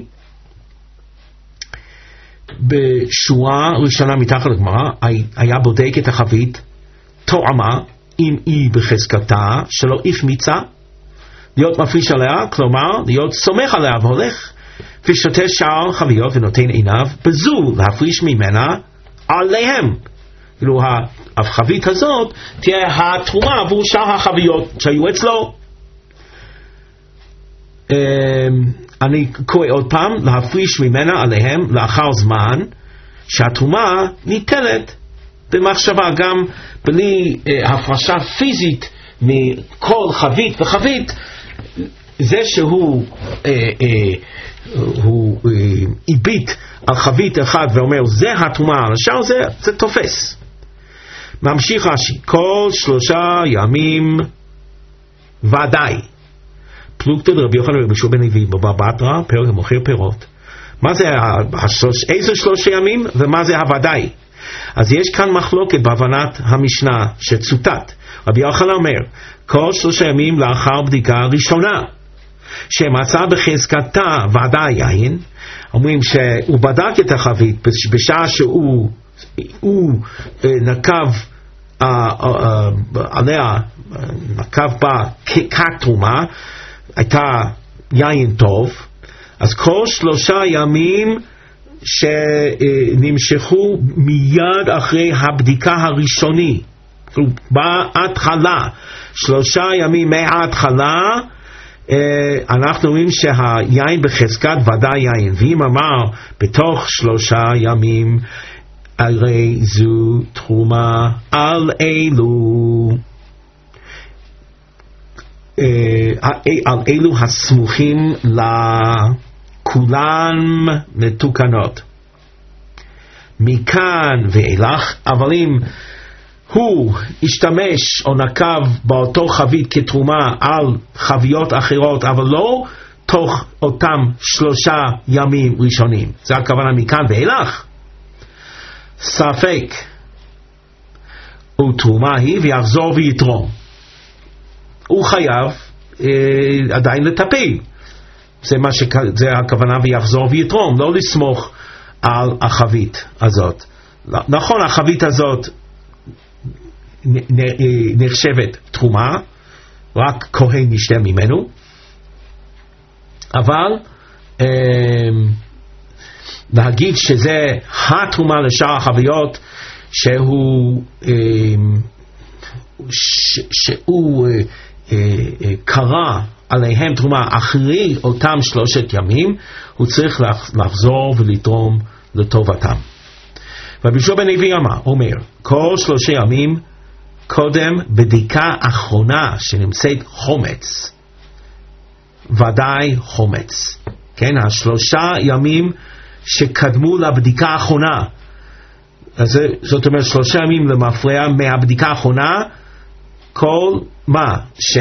בשורה ראשונה מתחת לגמרא היה בודק את החבית טועמה אם היא בחזקתה שלא החמיצה, להיות מפריש עליה, כלומר להיות סומך עליה והולך ושותה שאר חביות ונותן עיניו בזו להפריש ממנה עליהם. כאילו החבית הזאת תהיה התרומה עבור שאר החביות שהיו אצלו. אני קורא עוד פעם, להפריש ממנה עליהם לאחר זמן שהתרומה ניתנת במחשבה, גם בלי הפרשה פיזית מכל חבית וחבית. זה שהוא איבית על חבית אחד ואומר זה התרומה על השאר, זה תופס. ממשיך רש"י, כל 3 ימים ודאי. פלוגתא דרבי יוחנן ורבי יהושע בן לוי בבבא בתרא, פרק המוכר פירות. מה זה איזה 3 ימים ומה זה הוודאי? אז יש כאן מחלוקת בהבנת המשנה שצוטט. רבי יוחנן אומר, כל 3 ימים לאחר בדיקה ראשונה שמצא בחזקתה ודאי יין, אומרים שהוא בדק את החבית בשעה שהוא נקב עליה, נקב בה כתרומה, הייתה יין טוב, אז כל 3 ימים שנמשכו מיד אחרי הבדיקה הראשוני, בהתחלה 3 ימים מההתחלה, אנחנו רואים שהיין בחזקת ודאי יין. ואם אמר בתוך 3 ימים, הרי זו תרומה על אלו הסמוכים לכולן מתוקנות מכאן ואילך. אבל אם הוא השתמש או נקב באותו חבית כתרומה על חביות אחרות, אבל לא תוך אותם 3 ימים ראשונים, זה הכוונה מכאן ואילך, ספק ותרומה היא ויחזור ויתרום, הוא חייב עדיין לטפל. זה הכוונה ויחזור ויתרום, לא לסמוך על החבית הזאת. נכון, החבית הזאת נחשבת תרומה, רק כהן נשתה ממנו, אבל להגיד שזה התרומה לשאר החביות שהוא קרא עליהם תרומה אחרי אותם 3 ימים, הוא צריך לחזור ולתרום לטובתם. רבי יהושע בן לוי אומר, כל 3 ימים קודם בדיקה אחרונה שנמצאת חומץ, ודאי חומץ, כן, 3 ימים שקדמו לבדיקה האחרונה, זאת אומרת 3 ימים למפרע מהבדיקה האחרונה, כל מה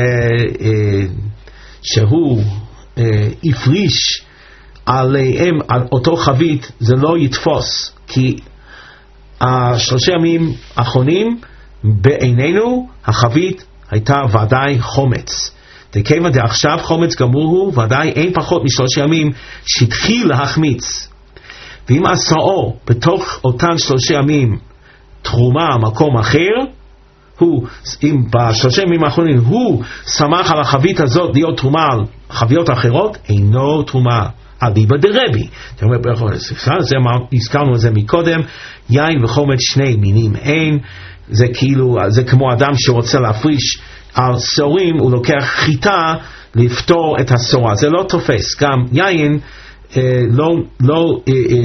שהוא הפריש עליהם על אותו חבית, זה לא יתפוס, כי 3 ימים האחרונים בעינינו החבית הייתה ודאי חומץ. וכיוון דעכשיו חומץ גמור הוא, ודאי אין פחות מ3 ימים שהתחיל להחמיץ. ואם עשאו בתוך אותם 3 ימים תרומה מקום אחר, אם ב3 ימים האחרונים הוא שמח על החבית הזאת להיות תרומה על חביות אחרות, אינו תרומה אליבא דרבי. הזכרנו את זה מקודם, יין וחומץ שני מינים אין, זה כאילו, זה כמו אדם שרוצה להפריש על סורים, הוא לוקח חיטה לפתור את הסורה, זה לא תופס. גם יין לא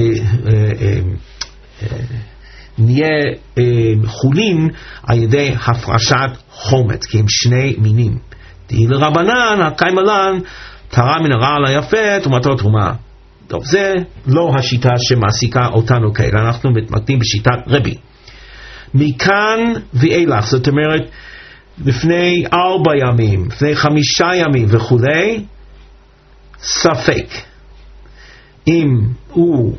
נהיה חולין על ידי הפרשת חומץ, כי הם שני מינים. די לרבנן, הקיימלן, תרה מן הרעל היפה, תרומתו תרומה. טוב, זה לא השיטה שמעסיקה אותנו כאלה, אנחנו מתמקדים בשיטת רבי. מכאן ואילך, זאת אומרת, לפני 4 ימים, לפני 5 ימים וכולי, ספק. אם הוא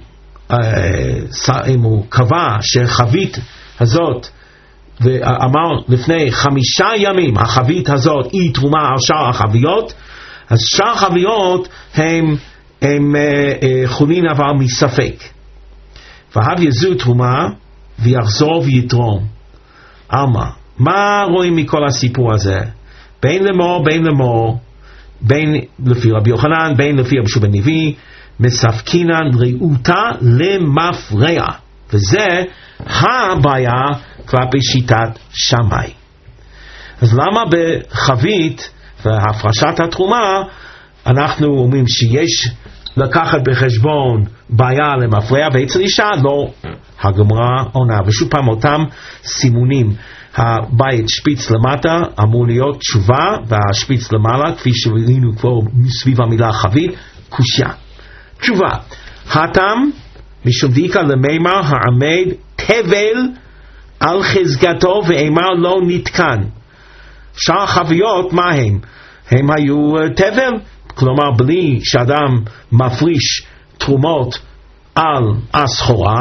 קבע שהחבית הזאת, ואמר לפני 5 ימים, החבית הזאת היא תרומה על שאר החביות, אז שאר החביות הם חולין אבל מספק. והב יזו תרומה ויחזור ויתרום. אלמה, מה רואים מכל הסיפור הזה? בין למור, בין לפי רבי יוחנן, בין לפי רבי יהושע בן לוי, מספקינן ראותה למפרע, וזה הבעיה כלפי שיטת שמאי. אז למה בחבית והפרשת התרומה אנחנו אומרים שיש לקחת בחשבון בעיה למפרע, ואצל אישה לא? הגמרא עונה, ושוב פעם אותם סימונים, הבית שפיץ למטה אמור להיות תשובה, והשפיץ למעלה כפי שראינו כבר סביב המילה חבית, קושיה. תשובה, הטם משום דיקה למימר העמד תבל על חזקתו ואימר לא נתקן. שאר החביות מה הם? הם היו תבל, כלומר בלי שאדם מפריש תרומות על הסחורה,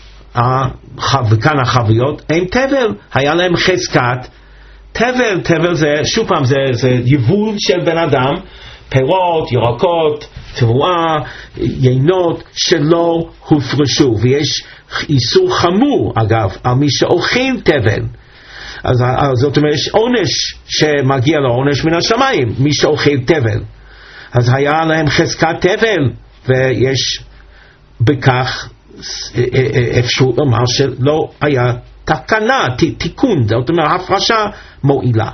וכאן החביות הם תבל, היה להם חזקת תבל. תבל זה שוב פעם זה יבול של בן אדם, פירות, ירקות, תבואה, יינות שלא הופרשו, ויש איסור חמור אגב על מי שאוכל תבל. אז זאת אומרת יש עונש שמגיע לו, עונש מן השמיים, מי שאוכל תבל. אז היה להם חזקת תבל, ויש בכך אפשרות לומר שלא היה תקנה, תיקון, זאת אומרת הפרשה מועילה.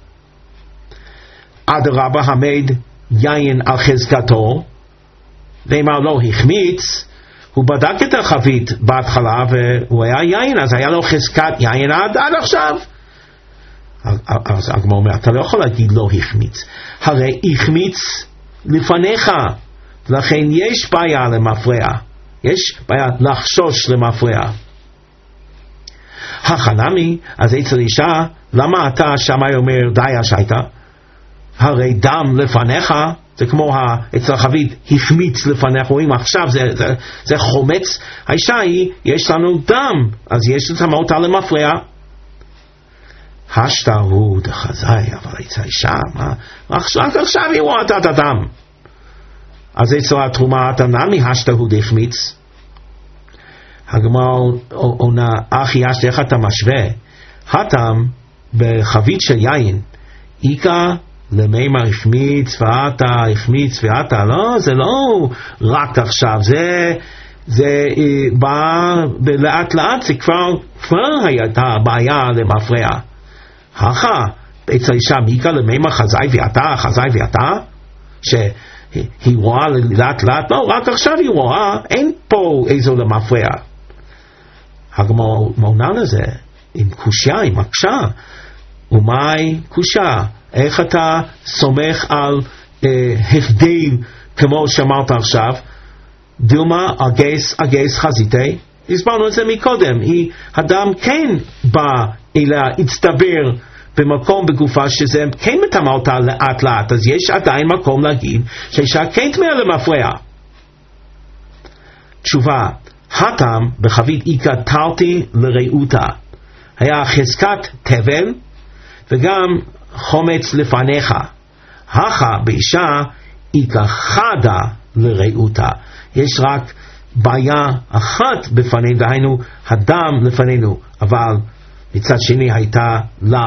אדרבה המד יין על חזקתו, ואמר לא החמיץ, הוא בדק את החבית בהתחלה והוא היה יין, אז היה לו חזקת יין עד עכשיו. אז הגמרא אומר, אתה לא יכול להגיד לא החמיץ, הרי החמיץ לפניך, לכן יש בעיה למפרע, יש בעיה לחשוש למפרע. החנמי, אז אצל אישה, למה אתה שמאי אומר די השייטה? הרי דם לפניך, זה כמו אצל החבית החמיץ לפניך, רואים עכשיו זה חומץ, האישה היא, יש לנו דם, אז יש לטמא אותה למפרע. השתה הוא דחזאי, אבל אצל האישה, רק עכשיו היא רואה את הדם. אז אצל התרומה התנמי השתה הוא דחמיץ. הגמרא עונה, אחי אשתה, איך אתה משווה? הטעם בחבית של יין, איקה למימר החמיץ ואתה, לא, זה לא רק עכשיו, זה בא לאט לאט, זה כבר הייתה בעיה למפרע. אצל אישה מיקה למימר חזאי ואתה, שהיא רואה לאט לאט, לא, רק עכשיו היא רואה, אין פה איזו למפרע. הגמרא עונה לזה, עם קושיה, עם מקשה, ומאי קושיה, איך אתה סומך על הבדל כמו שאמרת עכשיו? דילמה אגייס חזיתי, הסברנו את זה מקודם, אדם כן בא אליה, הצטבר במקום בגופה שזה כן מטמא אותה לאט לאט, אז יש עדיין מקום להגיד שאישה כן טמאה למפרע. תשובה, הטעם בחבית איקה תרתי לרעותה, היה חזקת תבל וגם חומץ לפניך. באישה איקה חדה לרעותה, יש רק בעיה אחת בפנינו, דהיינו הדם לפנינו, אבל מצד שני הייתה לה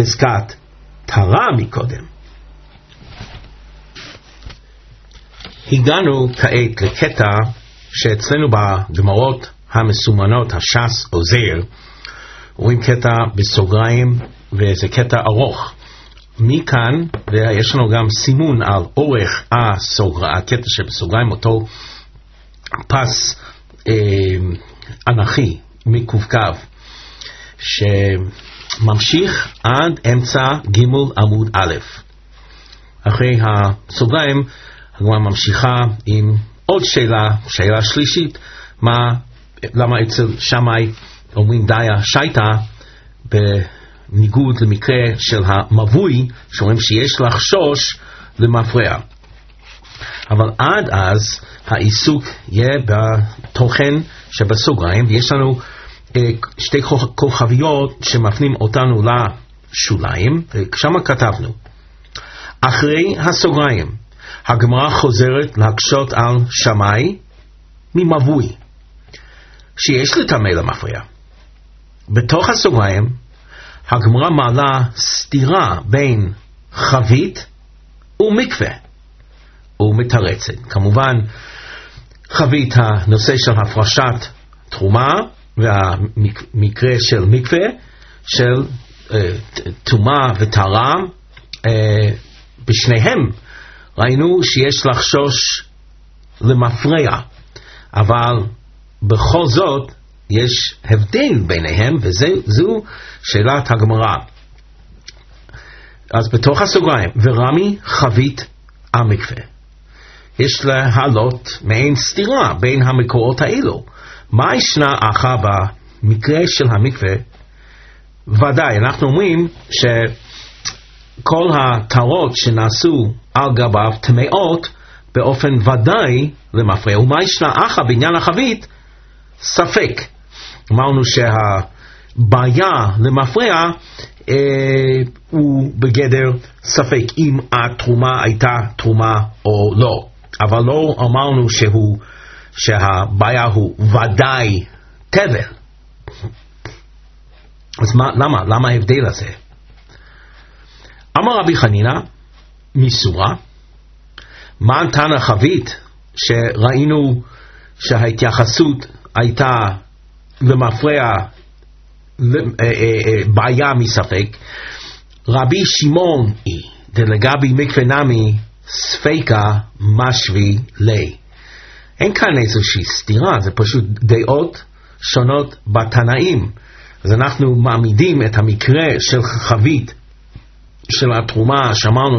חזקת תרה מקודם. הגענו כעת לקטע שאצלנו בגמרות המסומנות, הש"ס עוזר, רואים קטע בסוגריים, וזה קטע ארוך. מכאן, ויש לנו גם סימון על אורך הקטע שבסוגריים, אותו פס אנכי מקווקו, שממשיך עד אמצע ג' עמוד א'. אחרי הסוגריים, הגמרא ממשיכה עם עוד שאלה שלישית, למה אצל שמאי אומרים דיה שייטה, בניגוד למקרה של המבוי, שאומרים שיש לחשוש למפרע. אבל עד אז העיסוק יהיה בתוכן שבסוגריים, ויש לנו שתי כוכביות שמפנים אותנו לשוליים, ושם כתבנו, אחרי הסוגריים, הגמרא חוזרת להקשות על שמאי ממבוי, שיש לטמא למפרע. בתוך הסוגריים, הגמרא מעלה סתירה בין חבית ומקווה, ומתרצת. כמובן, חבית הנושא של הפרשת תרומה, והמקרה של מקווה, של תומה וטהרה, בשניהם ראינו שיש לחשוש למפרע, אבל בכל זאת יש הבדל ביניהם, וזו שאלת הגמרא. אז בתוך הסוגריים, ורמי חבית המקווה, יש להעלות מעין סתירה בין המקורות האלו. מה ישנה אחר במקרה של המקווה? ודאי, אנחנו אומרים שכל הטהרות שנעשו על גביו טמאות באופן ודאי למפרע. ומה ישנה אחר בעניין החבית? ספק. אמרנו שהבעיה למפרע הוא בגדר ספק אם התרומה הייתה תרומה או לא, אבל לא אמרנו שהבעיה הוא ודאי תבל. אז למה ההבדל הזה? אמר רבי חנינא מסורה, מה תנא חבית, שראינו שההתייחסות הייתה למפרע בעיה מספק. רבי שמעון דלגבי מקווה נמי ספיקה משוי לי. אין כאן איזושהי סתירה, זה פשוט דעות שונות בתנאים. אז אנחנו מעמידים את המקרה של חבית של התרומה, שאמרנו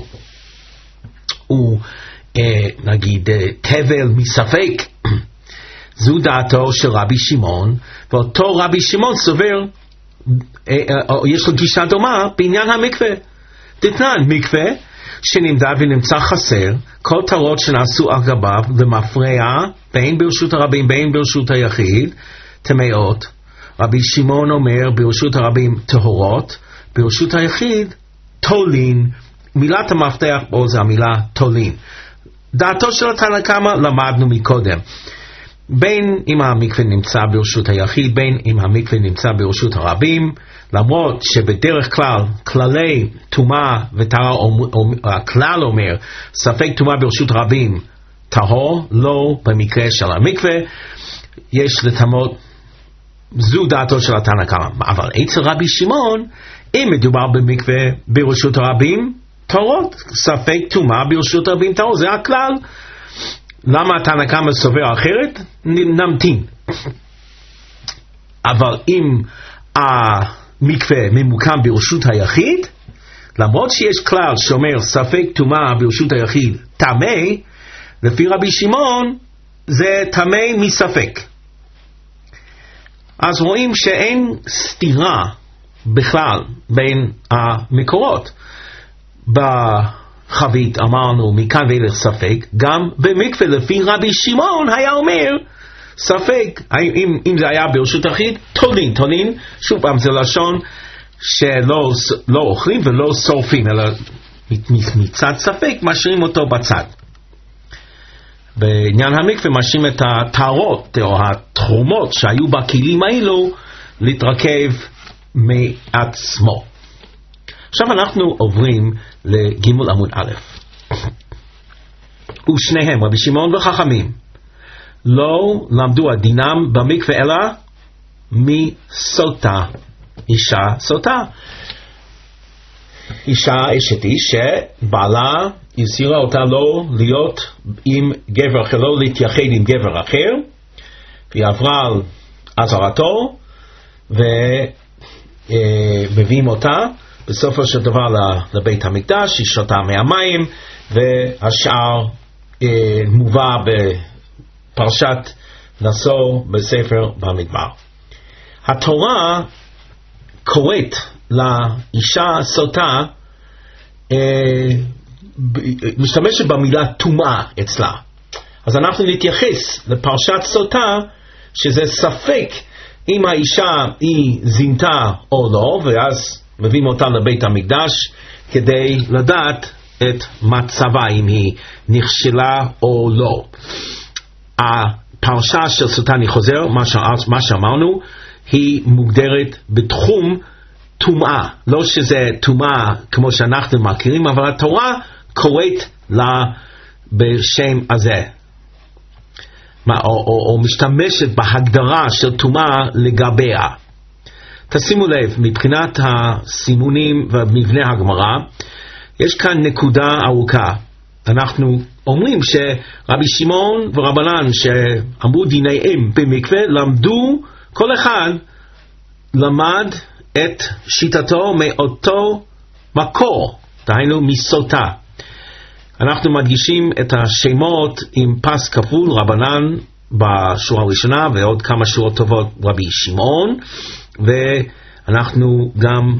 שהוא נגיד תבל מספק, זו דעתו של רבי שמעון, ואותו רבי שמעון סובר, יש לו גישה דומה בעניין המקווה. תתנן מקווה שנמדד ונמצא חסר, כל טהרות שנעשו על גביו למפרע, בין ברשות הרבים בין ברשות היחיד, טמאות. רבי שמעון אומר ברשות הרבים טהורות, ברשות היחיד תולין. מילת המפתח פה זה המילה תולין. דעתו של התנא קמא למדנו מקודם. בין אם המקווה נמצא ברשות היחיד, בין אם המקווה נמצא ברשות הרבים, למרות שבדרך כלל כללי טומאה וטהרה, הכלל אומר ספק טומאה ברשות רבים טהור, לא במקרה של המקווה. יש לטמאות, זו דעתו של התנא קמא. אבל אצל רבי שמעון, אם מדובר במקווה ברשות הרבים טהורות, ספק טומאה ברשות הרבים טהור, זה הכלל. למה התנא קמא סובר אחרת? נמתין. אבל אם המקווה ממוקם ברשות היחיד, למרות שיש כלל שאומר ספק טומאה ברשות היחיד טמא, לפי רבי שמעון זה טמא מספק. אז רואים שאין סתירה בכלל בין המקורות. בחבית אמרנו מכאן ואילך ספק, גם במקווה לפי רבי שמעון היה אומר ספק, אם זה היה ברשות היחיד תולין. שוב פעם, זה לשון שלא אוכלים ולא שורפים, אלא מצד ספק משאירים אותו בצד. בעניין המקווה משאירים את הטהרות או התרומות שהיו בכלים האלו להתרכב מעצמו. עכשיו אנחנו עוברים לג' עמוד א'. ושניהם, רבי שמעון וחכמים, לא למדו הדינם במקווה אלא מסוטה. אישה סוטה. אישה אשת איש שבעלה הזהירה אותה לא להיות עם גבר אחר, לא להתייחד עם גבר אחר, והיא עברה על אזהרתו ומביאים אותה בסופו של דבר לבית המקדש. היא שותה מהמים, והשאר מובא בפרשת נשוא בספר במדבר. התורה קוראת לאישה סוטה, משתמשת במילה טומאה אצלה. אז אנחנו נתייחס לפרשת סוטה, שזה ספק אם האישה היא זינתה או לא, ואז מביאים אותה לבית המקדש כדי לדעת את מצבה, אם היא נכשלה או לא. הפרשה של סוטה, אני חוזר, מה שאמרנו, היא מוגדרת בתחום טומאה. לא שזה טומאה כמו שאנחנו מכירים, אבל התורה קוראת לה בשם הזה. או משתמשת בהגדרה של טומאה לגביה. תשימו לב, מבחינת הסימונים ומבנה הגמרא, יש כאן נקודה ארוכה. אנחנו אומרים שרבי שמעון ורבנן שאמרו דיניהם במקווה, למדו, כל אחד למד את שיטתו מאותו מקור, דהיינו מסוטה. אנחנו מדגישים את השמות עם פס כפול, רבנן בשורה הראשונה ועוד כמה שורות טובות רבי שמעון, ואנחנו גם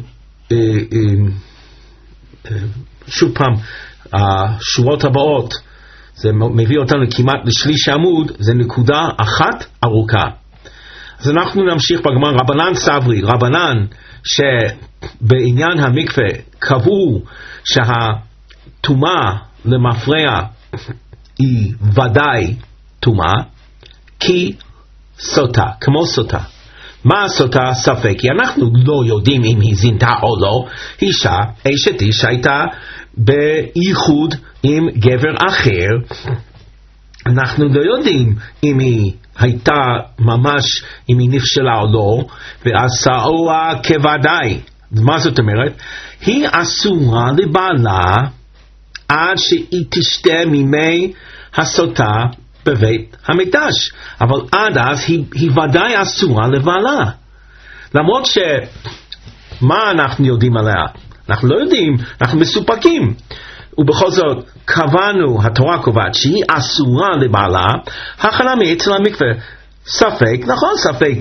שוב פעם השורות הבאות, זה מביא אותנו כמעט לשליש עמוד, זה נקודה אחת ארוכה. אז אנחנו נמשיך בגמרא. רבנן סברי, רבנן שבעניין המקווה קבעו שהטומאה למפרע היא ודאי טומאה, כי סוטה, כמו סוטה. מה סוטה? ספק, כי אנחנו לא יודעים אם היא זינתה או לא. אישה, אשת איש, הייתה בייחוד עם גבר אחר, אנחנו לא יודעים אם היא הייתה ממש, אם היא נפשלה או לא, ואז סעוה כוודאי. מה זאת אומרת? היא אסורה לבעלה עד שהיא תשתה ממי הסוטה בבית המקדש, אבל עד אז היא ודאי אסורה לבעלה. למרות שמה אנחנו יודעים עליה? אנחנו לא יודעים, אנחנו מסופקים. ובכל זאת קבענו, התורה קובעת שהיא אסורה לבעלה, הכנה מאצל המקווה. ספק, נכון, ספק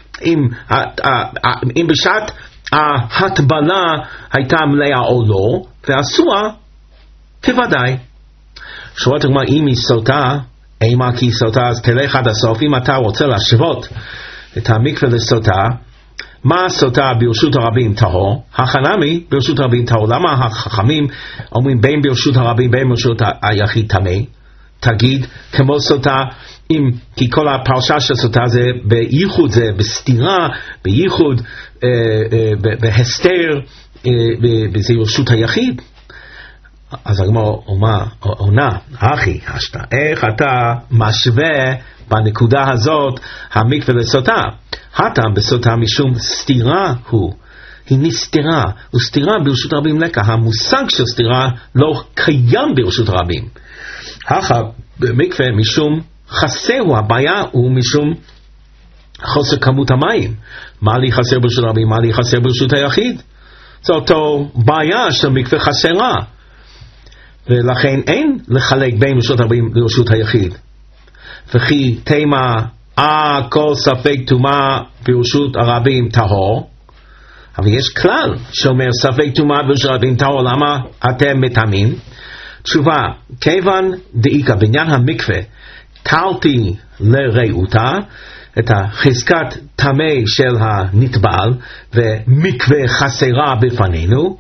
אם בשעת ההטבלה הייתה מלאה או לא, ואסורה כוודאי. שורת הגמרא, אם היא סוטה, אימה כי סוטה, אז תלך עד הסוף. אם אתה רוצה להשוות את המקווה לסוטה, מה סוטה ברשות הרבים טהור? החנמי ברשות הרבים טהור. למה החכמים אומרים בין ברשות הרבים בין ברשות היחיד טמא? תגיד, כמו סוטה, כי כל הפרשה של סוטה זה בייחוד, זה בסתירה, בייחוד, בהסתר, בזה ברשות היחיד. אז הגמרא עונה, אחי, איך אתה משווה בנקודה הזאת המקווה לסוטה? הטעם בסוטה משום סתירה היא נסתירה, וסתירה ברשות הרבים לקה. המושג של סתירה לא קיים ברשות הרבים. במקווה משום חסר, הבעיה הוא משום חוסר כמות המים. מה לי חסר ברשות הרבים, מה לי חסר ברשות היחיד? זו אותו בעיה של מקווה חסרה, ולכן אין לחלק בין רשות הרבים לרשות היחיד. וכי תימה כל ספק טומאה ברשות הרבים טהור, אבל יש כלל שאומר ספק טומאה ברשות הרבים טהור, למה אתם מטמאים? תשובה, כיוון דאיקה בעניין המקווה טלתי לרעותה, את החזקת טמא של הנטבל ומקווה חסרה בפנינו,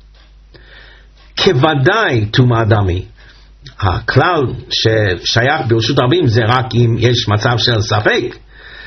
כוודאי טומאה דמי. הכלל ששייך ברשות הרבים זה רק אם יש מצב של ספק,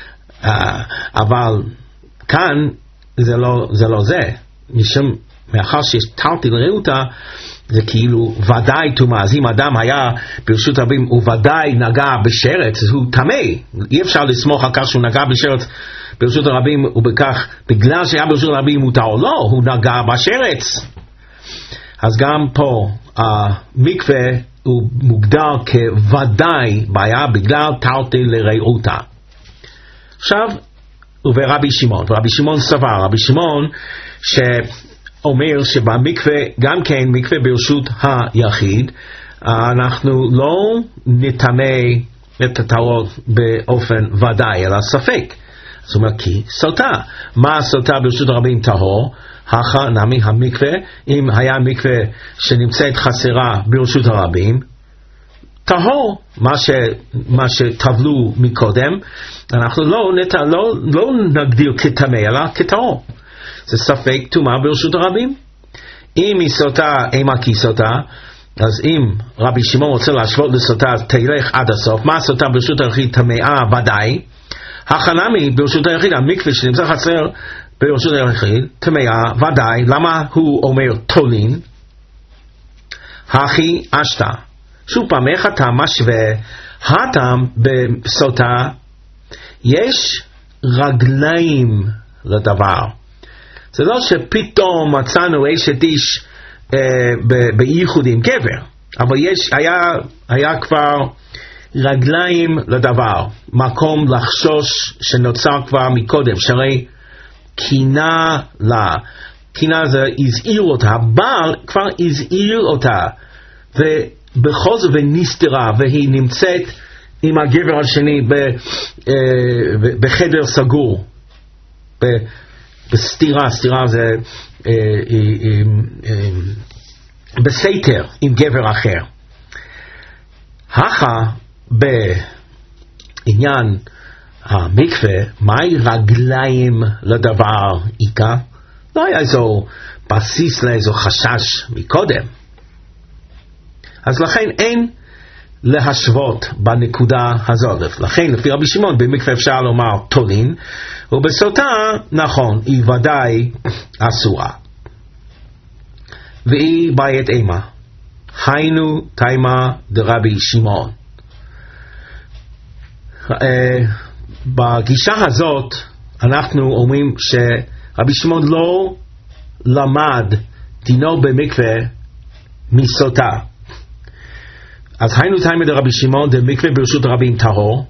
אבל כאן זה לא זה. מאחר שטלתי לרעותה, זה כאילו ודאי טומאה. אז אם אדם היה ברשות רבים הוא ודאי נגע בשרץ, הוא טמא. אי אפשר לסמוך על כך שהוא נגע בשרץ ברשות הרבים, ובכך בגלל שהיה ברשות הרבים מותר או לא, הוא נגע בשרץ. אז גם פה המקווה הוא מוגדר כוודאי בעיה בגלל תרתי לרעותה. עכשיו ורבי שמעון, ורבי שמעון סבר, רבי שמעון שאומר שבמקווה גם כן מקווה ברשות היחיד אנחנו לא נטמא את הטהרות באופן ודאי אלא ספק. זאת אומרת כי סוטה. מה הסוטה ברשות הרבים טהור? הכא נמי המקווה, אם היה מקווה שנמצאת חסרה ברשות הרבים טהור, מה שטבלו מקודם אנחנו לא נגדיר כטמא אלא כטהור. זה ספק טומאה ברשות הרבים. אם היא סוטה אימה כי סוטה, אז אם רבי שמעון רוצה להשוות לסוטה תלך עד הסוף. מה סוטה ברשות היחיד? טמאה ודאי. הכא נמי ברשות היחיד המקווה שנמצא חסר ברשות היחיד טמאה ודאי. למה הוא אומר תולין? הכי אשתה. שוב פעם, איך אתה משווה? הטעם בסוטה יש רגליים לדבר. זה לא שפתאום מצאנו אשת איש בייחוד עם גבר, אבל היה כבר רגליים לדבר, מקום לחשוש שנוצר כבר מקודם, שהרי קינה לה, קינה זה הזהיר אותה, הבעל כבר הזהיר אותה ובכל זאת ונסתרה, והיא נמצאת עם הגבר השני בחדר סגור, בסתירה, סתירה זה בסתר עם גבר אחר. הכא בעניין המקווה, מהי רגליים לדבר עיקה? לא היה איזו בסיס לאיזו חשש מקודם. אז לכן אין להשוות בנקודה הזאת. לכן לפי רבי שמעון במקווה אפשר לומר תולין, ובסוטה נכון היא ודאי אסורה והיא בעיית אימה. היינו תימה דרבי שמעון. בגישה הזאת אנחנו אומרים שרבי שמעון לא למד דינו במקווה מסוטה. אז היינו תימה דרבי שמעון דמקווה ברשות הרבים טהור.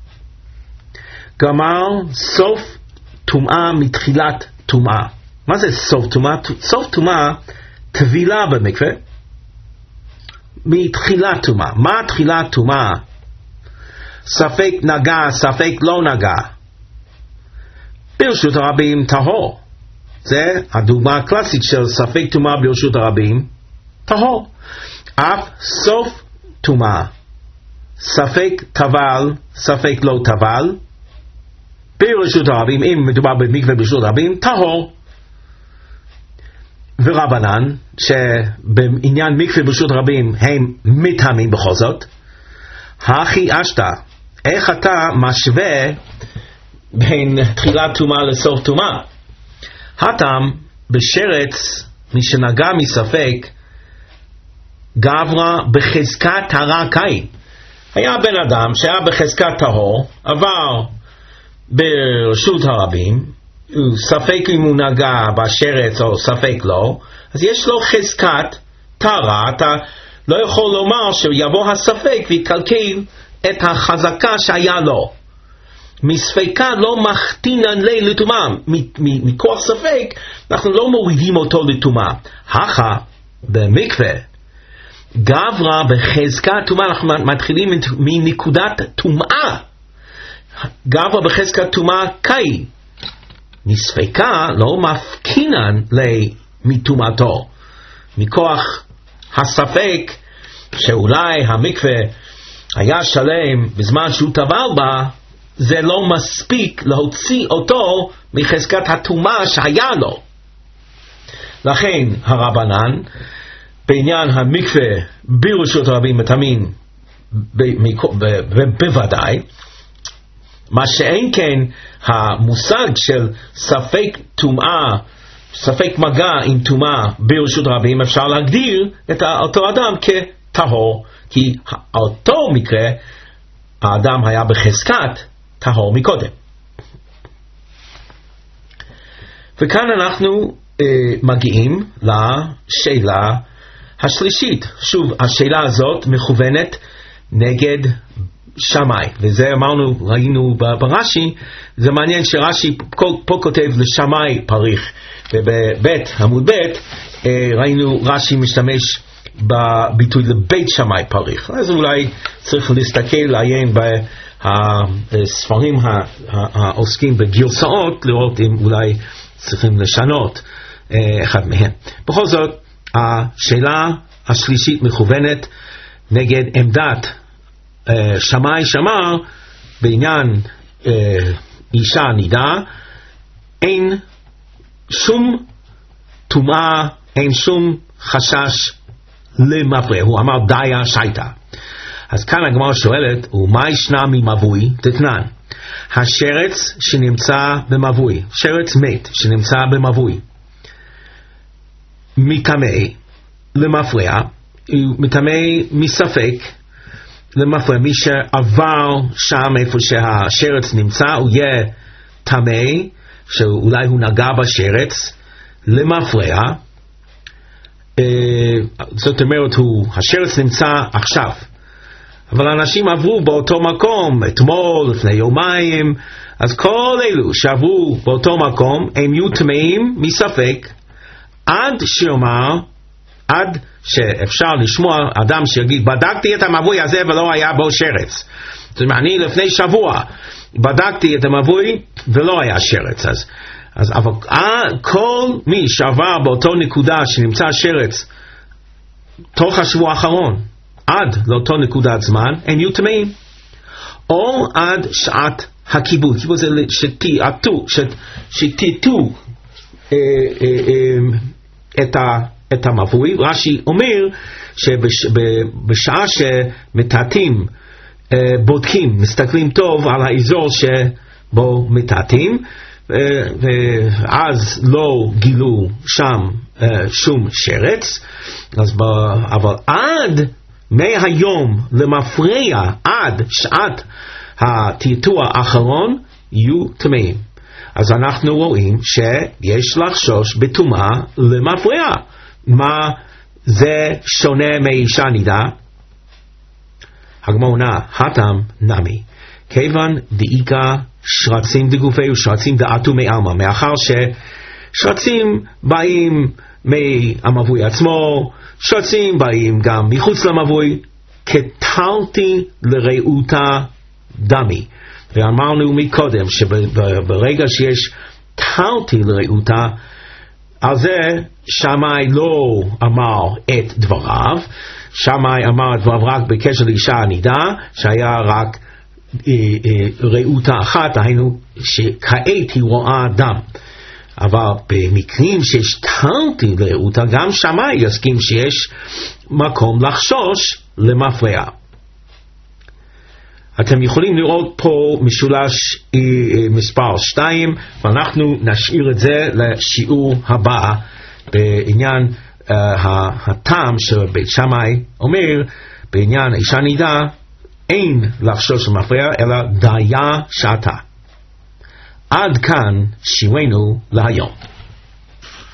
גמר סוף טומאה מתחילת טומאה. מה זה סוף טומאה? סוף טומאה טבילה במקווה מתחילת טומאה. מה תחילת טומאה? ספק נגע, ספק לא נגע. ברשות הרבים טהור. זה הדוגמה הקלאסית של ספק טומאה ברשות הרבים טהור. אף סוף טומאה ספק טבל, ספק לא טבל ברשות הרבים, אם מדובר במקווה ברשות הרבים טהור. ורבנן שבעניין מקווה ברשות הרבים הם מטמאים בכל זאת. הכי אשתה, איך אתה משווה בין תחילת טומאה לסוף טומאה? הטעם בשרץ מי שנגע מספק גברה בחזקת טהרה קין. היה בן אדם שהיה בחזקת טהור, עבר ברשות הרבים, ספק אם הוא נגע בשרץ או ספק לא, אז יש לו חזקת טהרה. אתה לא יכול לומר שיבוא הספק ויקלקל את החזקה שהיה לו. מספקה לא מחתינן לי לטומאה. מכוח ספק אנחנו לא מורידים אותו לטומאה. הכא במקווה גברה בחזקת טומאה, אנחנו מתחילים מנקודת טומאה. גברה בחזקת טומאה קין. מספקה לא מפקינן לי מטומאתו. מכוח הספק שאולי המקווה היה שלם בזמן שהוא טבל בה, זה לא מספיק להוציא אותו מחזקת הטומאה שהיה לו. לכן הרבנן בעניין המקווה ברשות הרבים מטמאים בוודאי, מה שאין כן המושג של ספק טומאה ספק מגע עם טומאה ברשות רבים, אפשר להגדיר את אותו אדם כטהור, כי אותו מקרה האדם היה בחזקת טהור מקודם. וכאן אנחנו מגיעים לשאלה השלישית. שוב, השאלה הזאת מכוונת נגד שמאי, וזה אמרנו, ראינו ברש"י. זה מעניין שרש"י פה כותב לשמאי פריך, ובבית, עמוד בית, ראינו רש"י משתמש בביטוי לבית שמאי פריך. אז אולי צריך להסתכל, לעיין בספרים העוסקים בגרסאות, לראות אם אולי צריכים לשנות אחד מהם. בכל זאת, השאלה השלישית מכוונת נגד עמדת שמאי שמר בעניין אישה נידה. אין שום טומאה, אין שום חשש למפרע. הוא אמר דיה שייטה. אז כאן הגמרא שואלת, ומה ישנה ממבוי? תתנן, השרץ שנמצא במבוי, שרץ מת שנמצא במבוי, מטמא למפרע, מטמא מספק למפרע. מי שעבר שם איפה שהשרץ נמצא, הוא יהיה טמא, שאולי הוא נגע בשרץ, למפרע. זאת אומרת, השרץ נמצא עכשיו, אבל אנשים עברו באותו מקום אתמול, לפני יומיים, אז כל אלו שעברו באותו מקום הם יהיו טמאים מספק, עד שיאמר, עד שאפשר לשמוע אדם שיגיד, בדקתי את המבוי הזה ולא היה בו שרץ. זאת אומרת, אני לפני שבוע בדקתי את המבוי ולא היה שרץ. אז אבל כל מי שעבר באותו נקודה שנמצא שרץ תוך השבוע האחרון, עד לאותו נקודת זמן, הם יהיו טמאים. או עד שעת הכיבוד. כיבוד זה שתיתו את המבוי. רש"י אומר שבשעה שמטאטים, בודקים, מסתכלים טוב על האזור שבו מטאטים, ואז לא גילו שם שום שרץ. אבל עד מהיום למפרע, עד שעת הטאטוע האחרון, יהיו טמאים. אז אנחנו רואים שיש לחשוש בטומאה למפרע. מה זה שונה מאישה נידה? הגמרא עונה, הטעם נמי, כיוון דאיכא שרצים דגופי ושרצים דעתו מעלמא, מאחר ששרצים באים מהמבוי עצמו, שרצים באים גם מחוץ למבוי, כתלתי לרעותה דמי. ואמרנו מקודם שברגע שיש תלתי לרעותה, על זה שמאי לא אמר את דבריו. שמאי אמר את דבריו רק בקשר לאישה הנידה, שהיה רק רעותה אחת, היינו שכעת היא רואה דם. אבל במקרים שיש תלתי לרעותה, גם שמאי יסכים שיש מקום לחשוש למפרע. אתם יכולים לראות פה משולש מספר 2, ואנחנו נשאיר את זה לשיעור הבא בעניין הטעם שבית שמאי אומר בעניין אישה נידה אין לחשוש למפרע אלא דיה שעתה. עד כאן שיעורנו להיום.